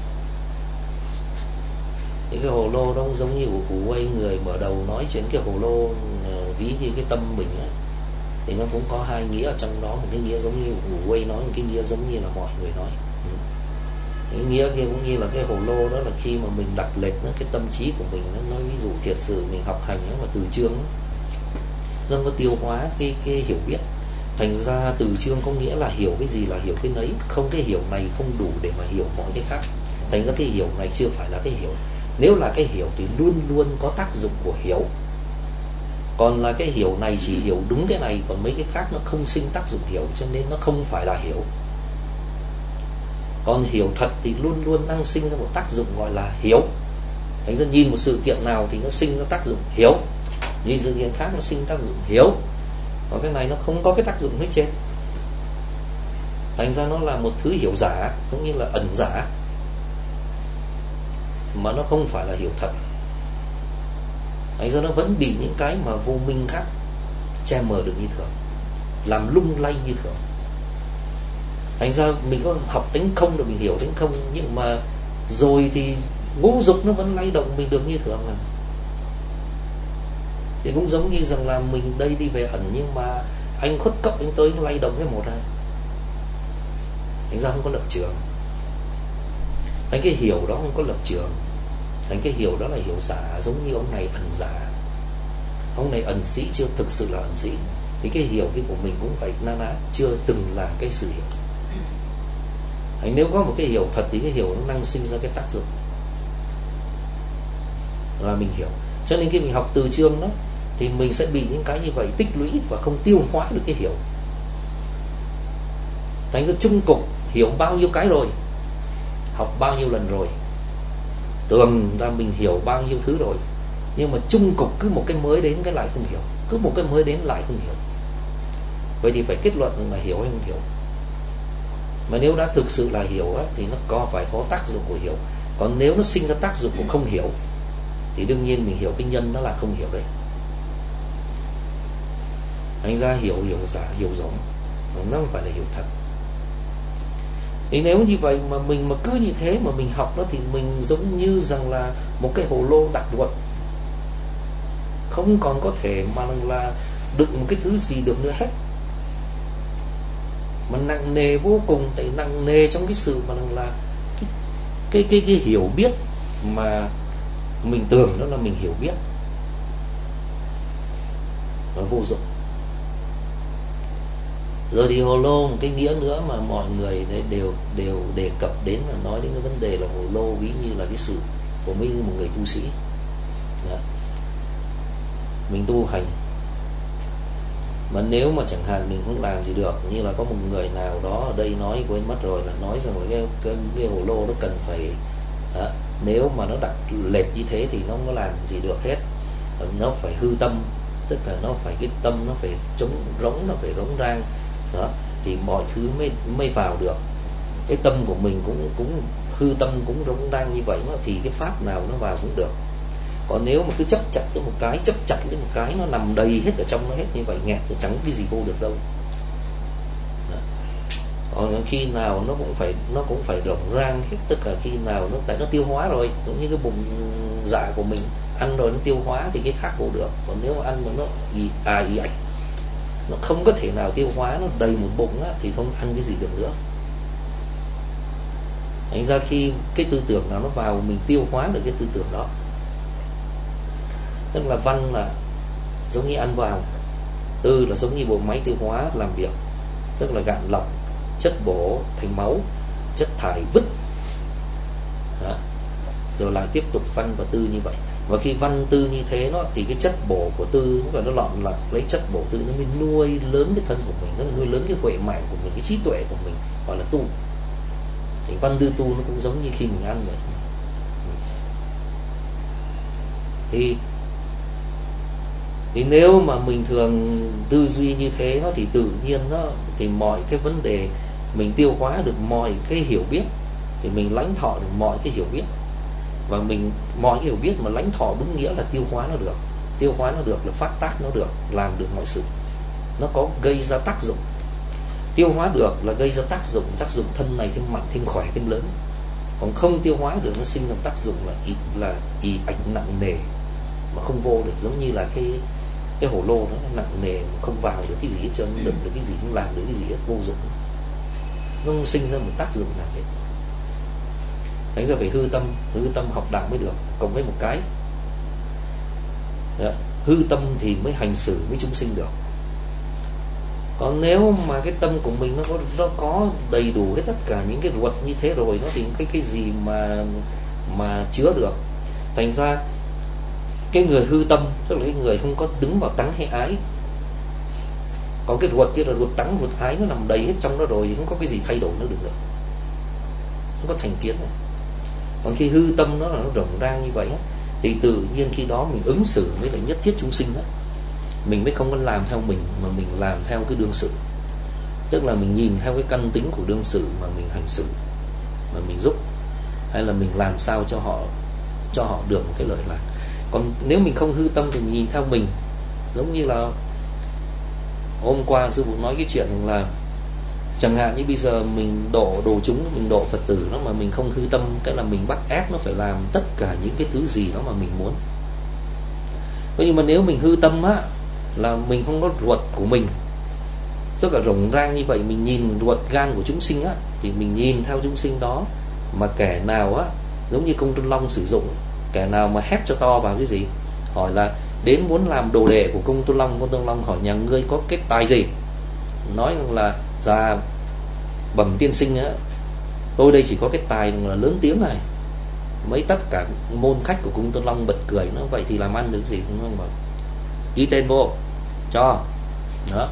A: Thì cái hồ lô nó cũng giống như của Củ Quay, người mở đầu nói chuyện cái hồ lô ví như cái tâm mình ấy, thì nó cũng có hai nghĩa ở trong đó. Một cái nghĩa giống như Củ Quay nói, một cái nghĩa giống như là mọi người nói. Cái nghĩa kia cũng như là cái hồ lô đó là khi mà mình đặt lệch nó, cái tâm trí của mình nó nói ví dụ thiệt sự mình học hành nó mà từ chương nó có tiêu hóa cái hiểu biết. Thành ra từ chương có nghĩa là hiểu cái gì là hiểu cái nấy, không cái hiểu này không đủ để mà hiểu mọi cái khác. Thành ra cái hiểu này chưa phải là cái hiểu. Nếu là cái hiểu thì luôn luôn có tác dụng của hiểu. Còn là cái hiểu này chỉ hiểu đúng cái này, còn mấy cái khác nó không sinh tác dụng hiểu, cho nên nó không phải là hiểu. Còn hiểu thật thì luôn luôn đang sinh ra một tác dụng gọi là hiểu. Thành ra nhìn một sự kiện nào thì nó sinh ra tác dụng hiểu, nhìn sự kiện khác nó sinh tác dụng hiểu. Còn cái này nó không có cái tác dụng hết trên. Thành ra nó là một thứ hiểu giả, giống như là ẩn giả, mà nó không phải là hiểu thật. Thành ra nó vẫn bị những cái mà vô minh khác che mờ được như thường, làm lung lay như thường. Thành ra mình có học tính không rồi mình hiểu tính không, nhưng mà rồi thì ngũ dục nó vẫn lay động mình được như thường mà. Thì cũng giống như rằng là mình đây đi về ẩn, nhưng mà anh khuất cấp anh tới lay động cái một này. Thành ra không có lập trường. Thành cái hiểu đó không có lập trường. Thành cái hiểu đó là hiểu giả, giống như ông này ẩn giả. Ông này ẩn sĩ chưa thực sự là ẩn sĩ. Thì cái hiểu cái của mình cũng vậy, na ná chưa từng là cái sự hiểu. Thành nếu có một cái hiểu thật thì cái hiểu nó năng sinh ra cái tác dụng là mình hiểu. Cho nên khi mình học từ chương đó thì mình sẽ bị những cái như vậy tích lũy và không tiêu hóa được cái hiểu. Thành ra chung cục hiểu bao nhiêu cái rồi, học bao nhiêu lần rồi, tưởng là mình hiểu bao nhiêu thứ rồi, nhưng mà chung cục cứ một cái mới đến cái lại không hiểu, cứ một cái mới đến lại không hiểu. Vậy thì phải kết luận là hiểu hay không hiểu. Mà nếu đã thực sự là hiểu á, thì nó phải có tác dụng của hiểu. Còn nếu nó sinh ra tác dụng của không hiểu thì đương nhiên mình hiểu cái nhân đó là không hiểu đấy. Thành ra hiểu giả, hiểu giống, nó không phải là hiểu thật. Thì nếu như vậy mà mình mà cứ như thế mà mình học đó, thì mình giống như rằng là một cái hồ lô đặc luật, không còn có thể mà là đựng một cái thứ gì được nữa hết, mà nặng nề vô cùng. Tại nặng nề trong cái sự mà là cái hiểu biết mà mình tưởng đó là mình hiểu biết, nó vô dụng. Rồi thì hồ lô một cái nghĩa nữa mà mọi người đều đề cập đến và nói đến cái vấn đề là hồ lô ví như là cái sự của mình, một người tu sĩ đó. Mình tu hành mà nếu mà chẳng hạn mình không làm gì được, như là có một người nào đó ở đây nói, quên mất rồi, là nói rằng là cái hồ lô nó cần phải đó, nếu mà nó đặt lệch như thế thì nó không có làm gì được hết, nó phải hư tâm, tức là nó phải cái tâm nó phải trống rỗng, nó phải rỗng rang đó, thì mọi thứ mới vào được. Cái tâm của mình cũng hư tâm, cũng rỗng rang như vậy đó, thì cái pháp nào nó vào cũng được. Còn nếu mà cứ chấp chặt cái một cái, chấp chặt cái một cái, nó nằm đầy hết ở trong nó hết như vậy, nghẹt thì chẳng cái gì vô được đâu đó. Còn khi nào nó cũng phải rộng rang hết, tức là khi nào nó tại nó tiêu hóa rồi, giống như cái bụng dạ của mình ăn rồi nó tiêu hóa thì cái khác vô được. Còn nếu mà ăn mà nó ì ạch, nó không có thể nào tiêu hóa, nó đầy một bụng á, thì không ăn cái gì được nữa. Thành ra khi cái tư tưởng nào nó vào, mình tiêu hóa được cái tư tưởng đó. Tức là văn là giống như ăn vào, tư là giống như bộ máy tiêu hóa làm việc, tức là gạn lọc chất bổ thành máu, chất thải vứt đó. Rồi lại tiếp tục văn và tư như vậy. Và khi văn tư như thế đó, thì cái chất bổ của tư nó lọn lọc lấy chất bổ tư, nó mới nuôi lớn cái thân của mình, nó nuôi lớn cái huệ mạng của mình, cái trí tuệ của mình, gọi là tu. Thì văn tư tu nó cũng giống như khi mình ăn vậy. Thì nếu mà mình thường tư duy như thế thì tự nhiên thì mọi cái vấn đề mình tiêu hóa được mọi cái hiểu biết, thì mình lãnh thọ được mọi cái hiểu biết. Và mọi cái hiểu biết mà lãnh thọ đúng nghĩa là tiêu hóa nó được. Tiêu hóa nó được là phát tác nó được, làm được mọi sự. Nó có gây ra tác dụng. Tiêu hóa được là gây ra tác dụng thân này thêm mạnh, thêm khỏe, thêm lớn. Còn không tiêu hóa được, nó sinh ra tác dụng là ì ảnh nặng nề mà không vô được, giống như là cái hổ lô nó nặng nề, không vào được cái gì hết trơn, đựng được cái gì, không làm được cái gì hết, vô dụng. Nó không sinh ra một tác dụng nào hết. Thành ra phải hư tâm học đạo mới được. Cộng với một cái hư tâm thì mới hành xử với chúng sinh được. Còn nếu mà cái tâm của mình nó có đầy đủ hết tất cả những cái luật như thế rồi, nó thì cái gì mà chứa được. Thành ra cái người hư tâm tức là cái người không có đứng vào tánh hay ái. Còn cái luật kia là luật tánh, luật ái, nó nằm đầy hết trong đó rồi, thì không có cái gì thay đổi nó được nữa, không có thành kiến này. Còn khi hư tâm nó rộng rang như vậy thì tự nhiên khi đó mình ứng xử với lại nhất thiết chúng sinh đó. Mình mới không có làm theo mình, mà mình làm theo cái đương sự. Tức là mình nhìn theo cái căn tính của đương sự mà mình hành xử, mà mình giúp, hay là mình làm sao cho họ được một cái lợi lạc. Còn nếu mình không hư tâm thì mình nhìn theo mình. Giống như là hôm qua sư phụ nói cái chuyện là chẳng hạn như bây giờ mình đổ đồ chúng, mình độ Phật tử nó mà mình không hư tâm, cái là mình bắt ép nó phải làm tất cả những cái thứ gì đó mà mình muốn. Nhưng mà nếu mình hư tâm là mình không có luật của mình, tức là rộng rang như vậy, mình nhìn luật gan của chúng sinh thì mình nhìn theo chúng sinh đó. Mà kẻ nào giống như Công Tôn Long sử dụng, kẻ nào mà hét cho to vào cái gì, hỏi là đến muốn làm đồ đệ của Công Tôn Long hỏi nhà ngươi có cái tài gì, nói là dạ bẩm tiên sinh tôi đây chỉ có cái tài là lớn tiếng này. Mấy tất cả môn khách của Công Tôn Long bật cười, nó vậy thì làm ăn được gì, đúng không? Mà ghi tên vô cho đó.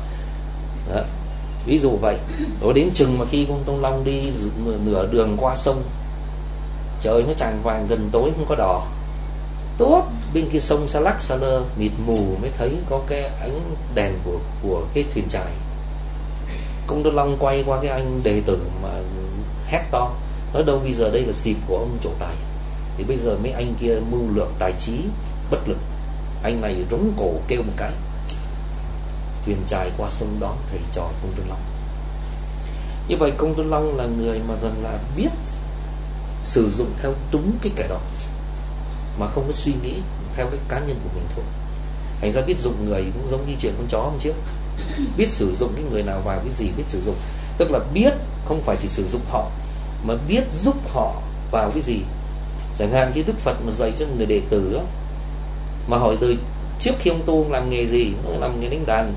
A: Ví dụ vậy. Rồi đến chừng mà khi Công Tôn Long đi nửa đường qua sông, trời nó tràn vàng, gần tối không có đò, tốt bên kia sông xa lắc xa lơ mịt mù mới thấy có cái ánh đèn của cái thuyền chài. Công Tôn Long quay qua cái anh đệ tử mà hét to, nói đâu bây giờ đây là dịp của ông trổ tài. Thì bây giờ mấy anh kia mưu lược tài trí bất lực, anh này rống cổ kêu một cái, thuyền chài qua sông đón thầy trò Công Tôn Long. Như vậy Công Tôn Long là người mà dần là biết sử dụng theo đúng cái kẻ đó, mà không có suy nghĩ theo cái cá nhân của mình thôi. Thành ra biết dụng người cũng giống như chuyện con chó hôm trước, biết sử dụng cái người nào vào cái gì, biết sử dụng. Tức là biết không phải chỉ sử dụng họ, mà biết giúp họ vào cái gì. Chẳng hạn khi Đức Phật mà dạy cho người đệ tử mà hỏi rồi trước khi ông tu làm nghề gì, nó làm nghề đánh đàn,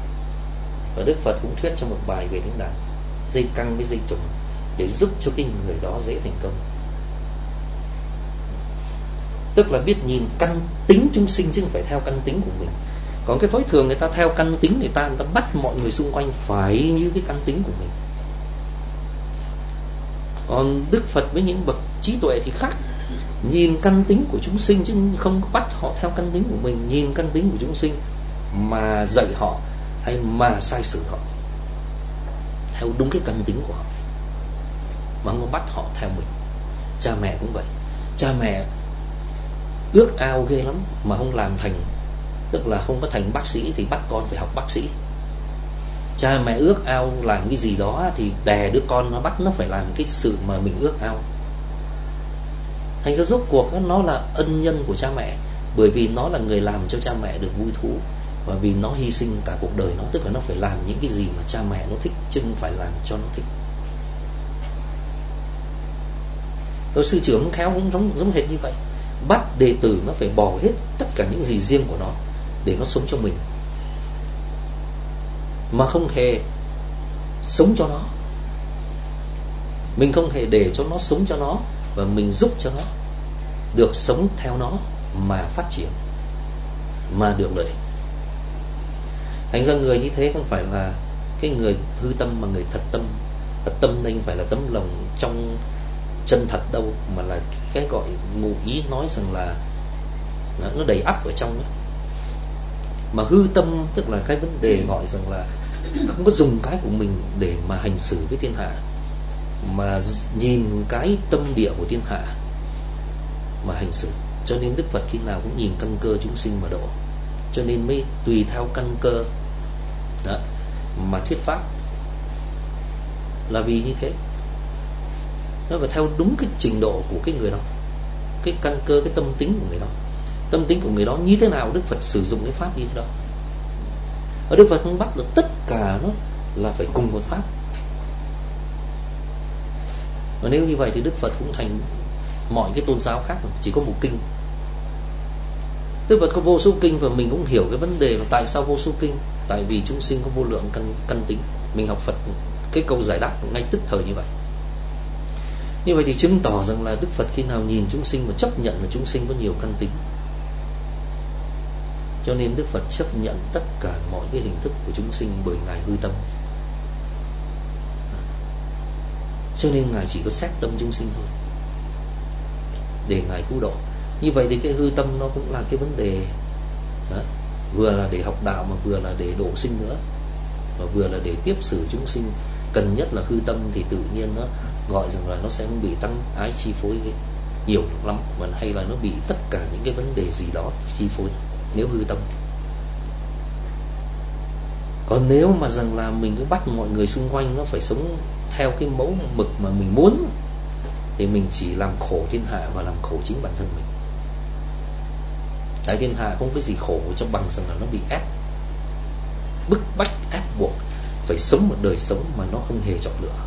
A: và Đức Phật cũng thuyết cho một bài về đánh đàn, dây căng với dây trùng, để giúp cho cái người đó dễ thành công. Tức là biết nhìn căn tính chúng sinh chứ không phải theo căn tính của mình. Còn cái thói thường người ta theo căn tính, người ta bắt mọi người xung quanh phải như cái căn tính của mình. Còn Đức Phật với những bậc trí tuệ thì khác, nhìn căn tính của chúng sinh chứ không bắt họ theo căn tính của mình, nhìn căn tính của chúng sinh mà dạy họ hay mà sai sử họ theo đúng cái căn tính của họ, mà không bắt họ theo mình. Cha mẹ cũng vậy, cha mẹ ước ao ghê lắm mà không làm thành, tức là không có thành bác sĩ thì bắt con phải học bác sĩ. Cha mẹ ước ao làm cái gì đó thì đè đứa con nó bắt nó phải làm cái sự mà mình ước ao. Thành ra rốt cuộc nó là ân nhân của cha mẹ, bởi vì nó là người làm cho cha mẹ được vui thú, và vì nó hy sinh cả cuộc đời nó, tức là nó phải làm những cái gì mà cha mẹ nó thích, chứ không phải làm cho nó thích. Rồi sư trưởng khéo cũng giống hệt như vậy, bắt đệ tử nó phải bỏ hết tất cả những gì riêng của nó để nó sống cho mình, mà không hề sống cho nó. Mình không hề để cho nó sống cho nó, và mình giúp cho nó được sống theo nó mà phát triển, mà được lợi. Thành ra người như thế không phải là cái người hư tâm, mà người thật tâm, tâm đây không phải là tấm lòng trong chân thật đâu, mà là cái gọi ngụ ý nói rằng là nó đầy ắp ở trong đó. Mà hư tâm tức là cái vấn đề gọi rằng là không có dùng cái của mình để mà hành xử với thiên hạ, mà nhìn cái tâm địa của thiên hạ mà hành xử. Cho nên Đức Phật khi nào cũng nhìn căn cơ chúng sinh mà độ, cho nên mới tùy theo căn cơ đó mà thuyết pháp, là vì như thế. Nó phải theo đúng cái trình độ của cái người đó, cái căn cơ, cái tâm tính của người đó. Tâm tính của người đó như thế nào, Đức Phật sử dụng cái pháp như thế đó. Ở Đức Phật không bắt là tất cả nó là phải cùng một pháp. Và nếu như vậy thì Đức Phật cũng thành mọi cái tôn giáo khác chỉ có một kinh. Đức Phật có vô số kinh, và mình cũng hiểu cái vấn đề là tại sao vô số kinh. Tại vì chúng sinh có vô lượng căn tính. Mình học Phật cái câu giải đáp ngay tức thời như vậy. Như vậy thì chứng tỏ rằng là Đức Phật khi nào nhìn chúng sinh mà chấp nhận là chúng sinh có nhiều căn tính, cho nên Đức Phật chấp nhận tất cả mọi cái hình thức của chúng sinh, bởi Ngài hư tâm. Cho nên Ngài chỉ có xét tâm chúng sinh thôi để Ngài cứu độ. Như vậy thì cái hư tâm nó cũng là cái vấn đề đó. Vừa là để học đạo, mà vừa là để độ sinh nữa, và vừa là để tiếp xử chúng sinh. Cần nhất là hư tâm thì tự nhiên nó gọi rằng là nó sẽ không bị tăng ái chi phối nhiều lắm, mà hay là nó bị tất cả những cái vấn đề gì đó chi phối nếu hư tâm. Còn nếu mà rằng là mình cứ bắt mọi người xung quanh nó phải sống theo cái mẫu mực mà mình muốn, thì mình chỉ làm khổ thiên hạ và làm khổ chính bản thân mình. Tại thiên hạ không có gì khổ cho bằng rằng là nó bị ép, bức bách, ép buộc phải sống một đời sống mà nó không hề chọn lựa.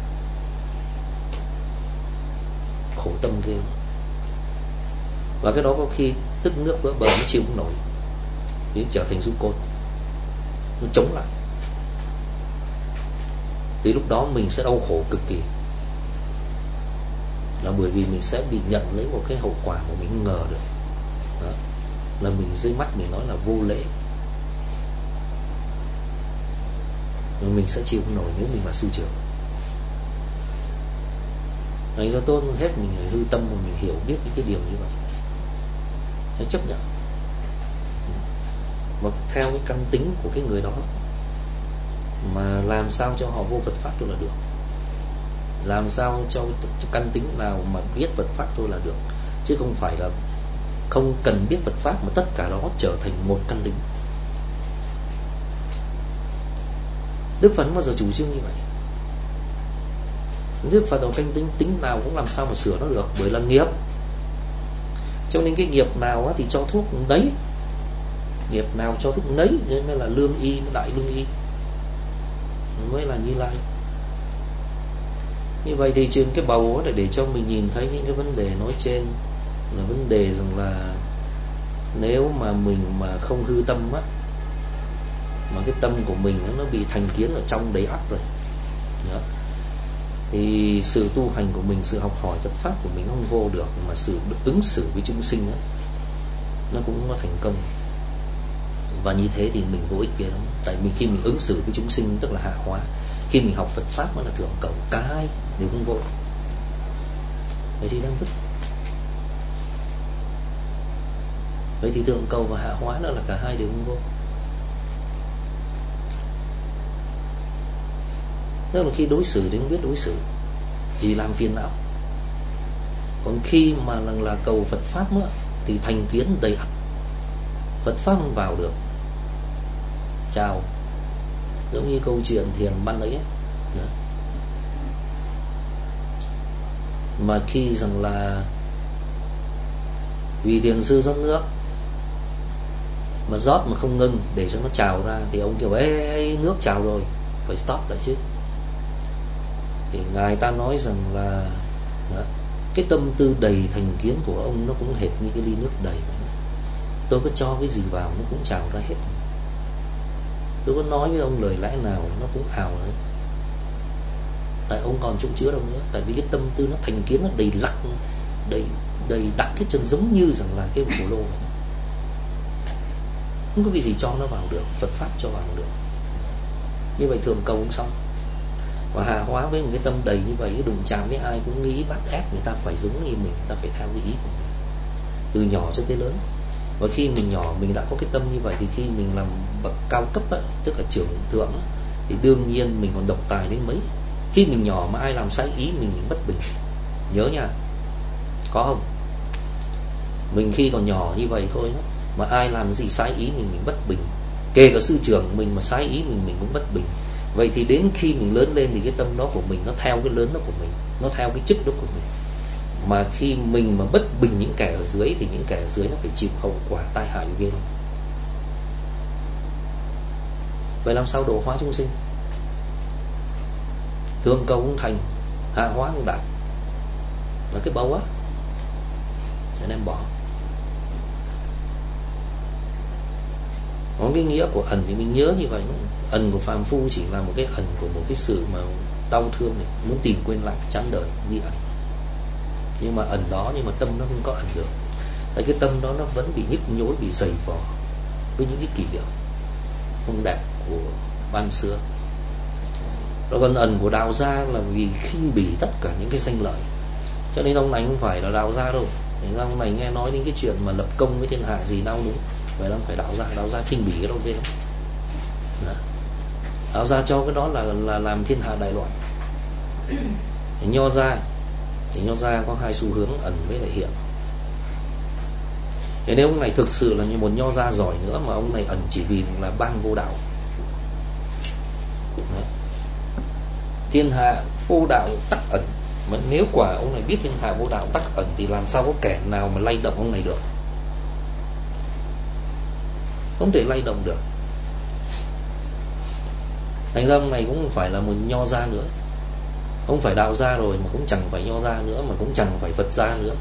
A: Khổ tâm ghê. Và cái đó có khi tức nước vỡ bờ nó chịu không nổi, thì trở thành du côn, nó chống lại. Thì lúc đó mình sẽ đau khổ cực kỳ, là bởi vì mình sẽ bị nhận lấy một cái hậu quả mà mình không ngờ được đó. Là mình dưới mắt mình nói là vô lễ, mình sẽ chịu không nổi nếu mình là sư trưởng. Thành ra tốt hết mình phải hư tâm, mà mình hiểu biết những cái điều như vậy, hãy chấp nhận. Và theo cái căn tính của cái người đó mà làm sao cho họ vô Phật pháp thôi là được. Làm sao cho căn tính nào mà biết Phật pháp thôi là được, chứ không phải là không cần biết Phật pháp mà tất cả đó trở thành một căn tính. Đức Phật bao giờ chủ trương như vậy. Đức Phật ở căn tính nào cũng làm sao mà sửa nó được, bởi là nghiệp. Cho nên cái nghiệp nào thì cho thuốc đấy, nghiệp nào cho thuốc nấy, nên là lương y, đại lương y mới là Như Lai. Như vậy thì trên cái bầu đó để cho mình nhìn thấy những cái vấn đề nói trên, là vấn đề rằng là nếu mà mình mà không hư tâm á, mà cái tâm của mình nó bị thành kiến ở trong đầy ắp rồi đó, thì sự tu hành của mình, sự học hỏi Phật pháp của mình không vô được, mà sự ứng xử với chúng sinh đó, nó cũng có thành công. Và như thế thì mình vô ích kia lắm. Tại vì khi mình ứng xử với chúng sinh tức là hạ hóa, khi mình học Phật pháp mới là thượng cầu, cả hai đều không vô. Vậy thì đang vứt. Vậy thì thượng cầu và hạ hóa đó là cả hai đều không vô. Tức là khi đối xử thì không biết đối xử, chỉ làm phiền não. Còn khi mà là cầu Phật pháp nữa, thì thành kiến đầy ắp, Phật pháp không vào được. Chào. Giống như câu chuyện thiền ban ấy đó. Mà khi rằng là vì thiền sư rót nước mà rót mà không ngưng để cho nó trào ra, thì ông kêu ê, nước trào rồi, phải stop lại chứ. Thì ngài ta nói rằng là đó, cái tâm tư đầy thành kiến của ông nó cũng hệt như cái ly nước đầy. Tôi có cho cái gì vào nó cũng trào ra hết. Tôi có nói với ông lời lẽ nào nó cũng ào đấy. Tại ông còn chỗ chứa đâu nữa. Tại vì cái tâm tư nó thành kiến, nó đầy lắc, đầy đặt cái chân, giống như rằng là cái hồ lô này. Không có cái gì cho nó vào được, Phật pháp cho vào được. Như vậy thường cầu không xong. Và hạ hóa với một cái tâm đầy như vậy, đụng chạm với ai cũng nghĩ bắt ép người ta phải giống như mình, người ta phải theo cái ý của mình, từ nhỏ cho tới lớn. Và khi mình nhỏ mình đã có cái tâm như vậy, thì khi mình làm bậc cao cấp ấy, tức là trưởng thượng ấy, thì đương nhiên mình còn độc tài đến mấy. Khi mình nhỏ mà ai làm sai ý mình bất bình. Nhớ nha, có không? Mình khi còn nhỏ như vậy thôi đó, mà ai làm gì sai ý mình bất bình. Kể cả sư trưởng mình mà sai ý mình cũng bất bình. Vậy thì đến khi mình lớn lên thì cái tâm đó của mình nó theo cái lớn đó của mình, nó theo cái chức đó của mình. Mà khi mình mà bất bình những kẻ ở dưới thì những kẻ ở dưới nó phải chịu hậu quả tai hại ghê lắm. Vậy làm sao độ hóa chúng sinh? Thương cầu không thành, hạ hóa không đạt, là cái báu á, nên em bỏ. Có cái nghĩa của ẩn thì mình nhớ như vậy. Ẩn của phàm phu chỉ là một cái ẩn của một cái sự mà đau thương này, muốn tìm quên lại chán đời như ẩn. Nhưng mà ẩn đó, nhưng mà tâm nó không có ẩn được. Tại cái tâm đó nó vẫn bị nhức nhối, bị dày vò với những cái kỷ niệm không đẹp của ban xưa. Rồi còn ẩn của đạo gia là vì khinh bỉ tất cả những cái danh lợi. Cho nên ông này không phải là đạo gia đâu. Ông này nghe nói đến cái chuyện mà lập công với thiên hạ gì đâu đúng. Vậy là không phải đạo gia khinh bỉ cái đâu ghê lắm. Đạo gia cho cái đó là làm thiên hạ đại loạn. Nho gia thì Nho gia có hai xu hướng, ẩn với lại hiện. Thế nếu ông này thực sự là như một Nho gia giỏi nữa mà ông này ẩn chỉ vì là ban vô đạo. Thiên hạ vô đạo tắc ẩn. Mà nếu quả ông này biết thiên hạ vô đạo tắc ẩn thì làm sao có kẻ nào mà lay động ông này được? Không thể lay động được. Thành ra ông này cũng không phải là một Nho gia nữa, không phải đạo gia rồi, mà cũng chẳng phải Nho gia nữa, mà cũng chẳng phải Phật gia nữa.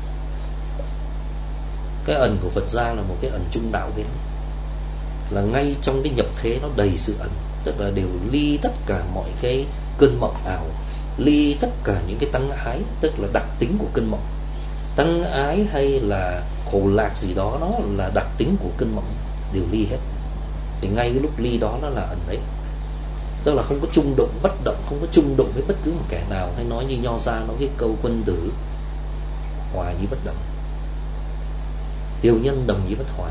A: Cái ẩn của Phật gia là một cái ẩn trung đạo bên, là ngay trong cái nhập thế nó đầy sự ẩn, tức là đều ly tất cả mọi cái cơn mộng ảo, ly tất cả những cái tăng ái, tức là đặc tính của cơn mộng. Tăng ái hay là khổ lạc gì đó, nó là đặc tính của cơn mộng, đều ly hết. Thì ngay cái lúc ly đó nó là ẩn đấy. Tức là không có chung động bất động, không có chung động với bất cứ một kẻ nào. Hay nói như Nho gia nói cái câu quân tử hòa như bất động, tiểu nhân đồng như bất hòa.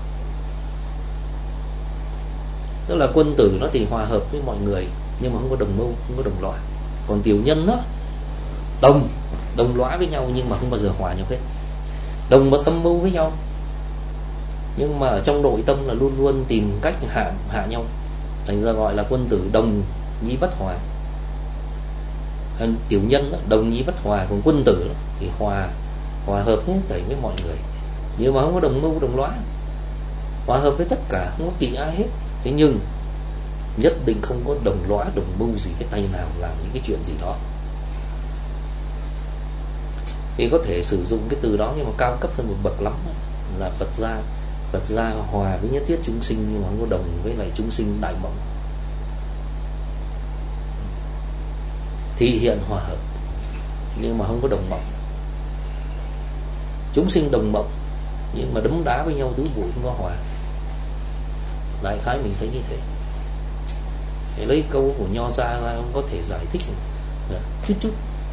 A: Tức là quân tử nó thì hòa hợp với mọi người, nhưng mà không có đồng mưu, không có đồng lõa. Còn tiểu nhân nó đồng lõa với nhau, nhưng mà không bao giờ hòa nhau hết. Đồng một tâm mưu với nhau, nhưng mà ở trong nội tâm là luôn luôn tìm cách hạ nhau. Thành ra gọi là quân tử đồng nhi bất hòa. Tiểu nhân đó, đồng nhi bất hòa. Còn quân tử đó, thì hòa hợp hết thảy với mọi người, nhưng mà không có đồng mưu đồng lõa, hòa hợp với tất cả, không có kỵ ai hết. Thế nhưng nhất định không có đồng lõa đồng mưu gì cái tay nào làm những cái chuyện gì đó. Thì có thể sử dụng cái từ đó, nhưng mà cao cấp hơn một bậc lắm là Phật gia. Phật gia hòa với nhất thiết chúng sinh, nhưng mà không có đồng với lại chúng sinh đại mộng. Thị hiện hòa hợp, nhưng mà không có đồng mộng. Chúng sinh đồng mộng, nhưng mà đấm đá với nhau tứ bụi, không có hòa. Đại khái mình thấy như thế. Thì lấy câu của Nho gia ra không có thể giải thích chút.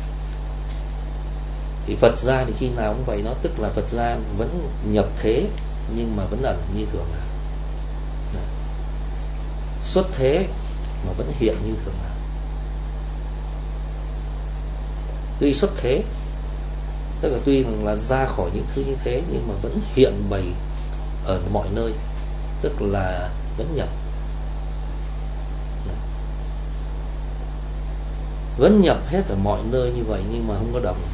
A: Thì Phật gia thì khi nào cũng vậy, nó tức là Phật gia vẫn nhập thế nhưng mà vẫn ẩn như thường là. Xuất thế mà vẫn hiện như thường là. Tuy xuất thế, tức là tuy là ra khỏi những thứ như thế, nhưng mà vẫn hiện bày ở mọi nơi, tức là vẫn nhập. Vẫn nhập hết ở mọi nơi như vậy, nhưng mà không có đồng.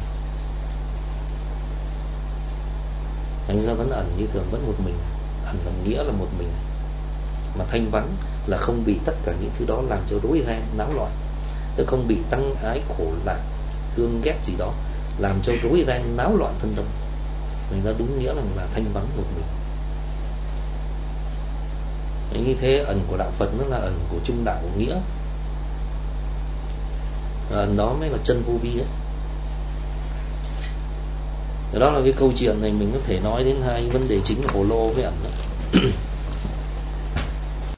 A: Thành ra vẫn ẩn như thường, vẫn một mình. Ẩn là nghĩa là một mình, mà thanh vắng là không bị tất cả những thứ đó làm cho rối ren náo loạn. Tức không bị tăng ái khổ lạc thương ghét gì đó làm cho rối ren náo loạn thân tâm. Thành ra đúng nghĩa là thanh vắng một mình. Như thế ẩn của đạo Phật nó là ẩn của trung đạo nghĩa. Ẩn đó mới là chân vô vi ấy. Đó là cái câu chuyện này mình có thể nói đến hai vấn đề chính là hồ lô với ẩn đó.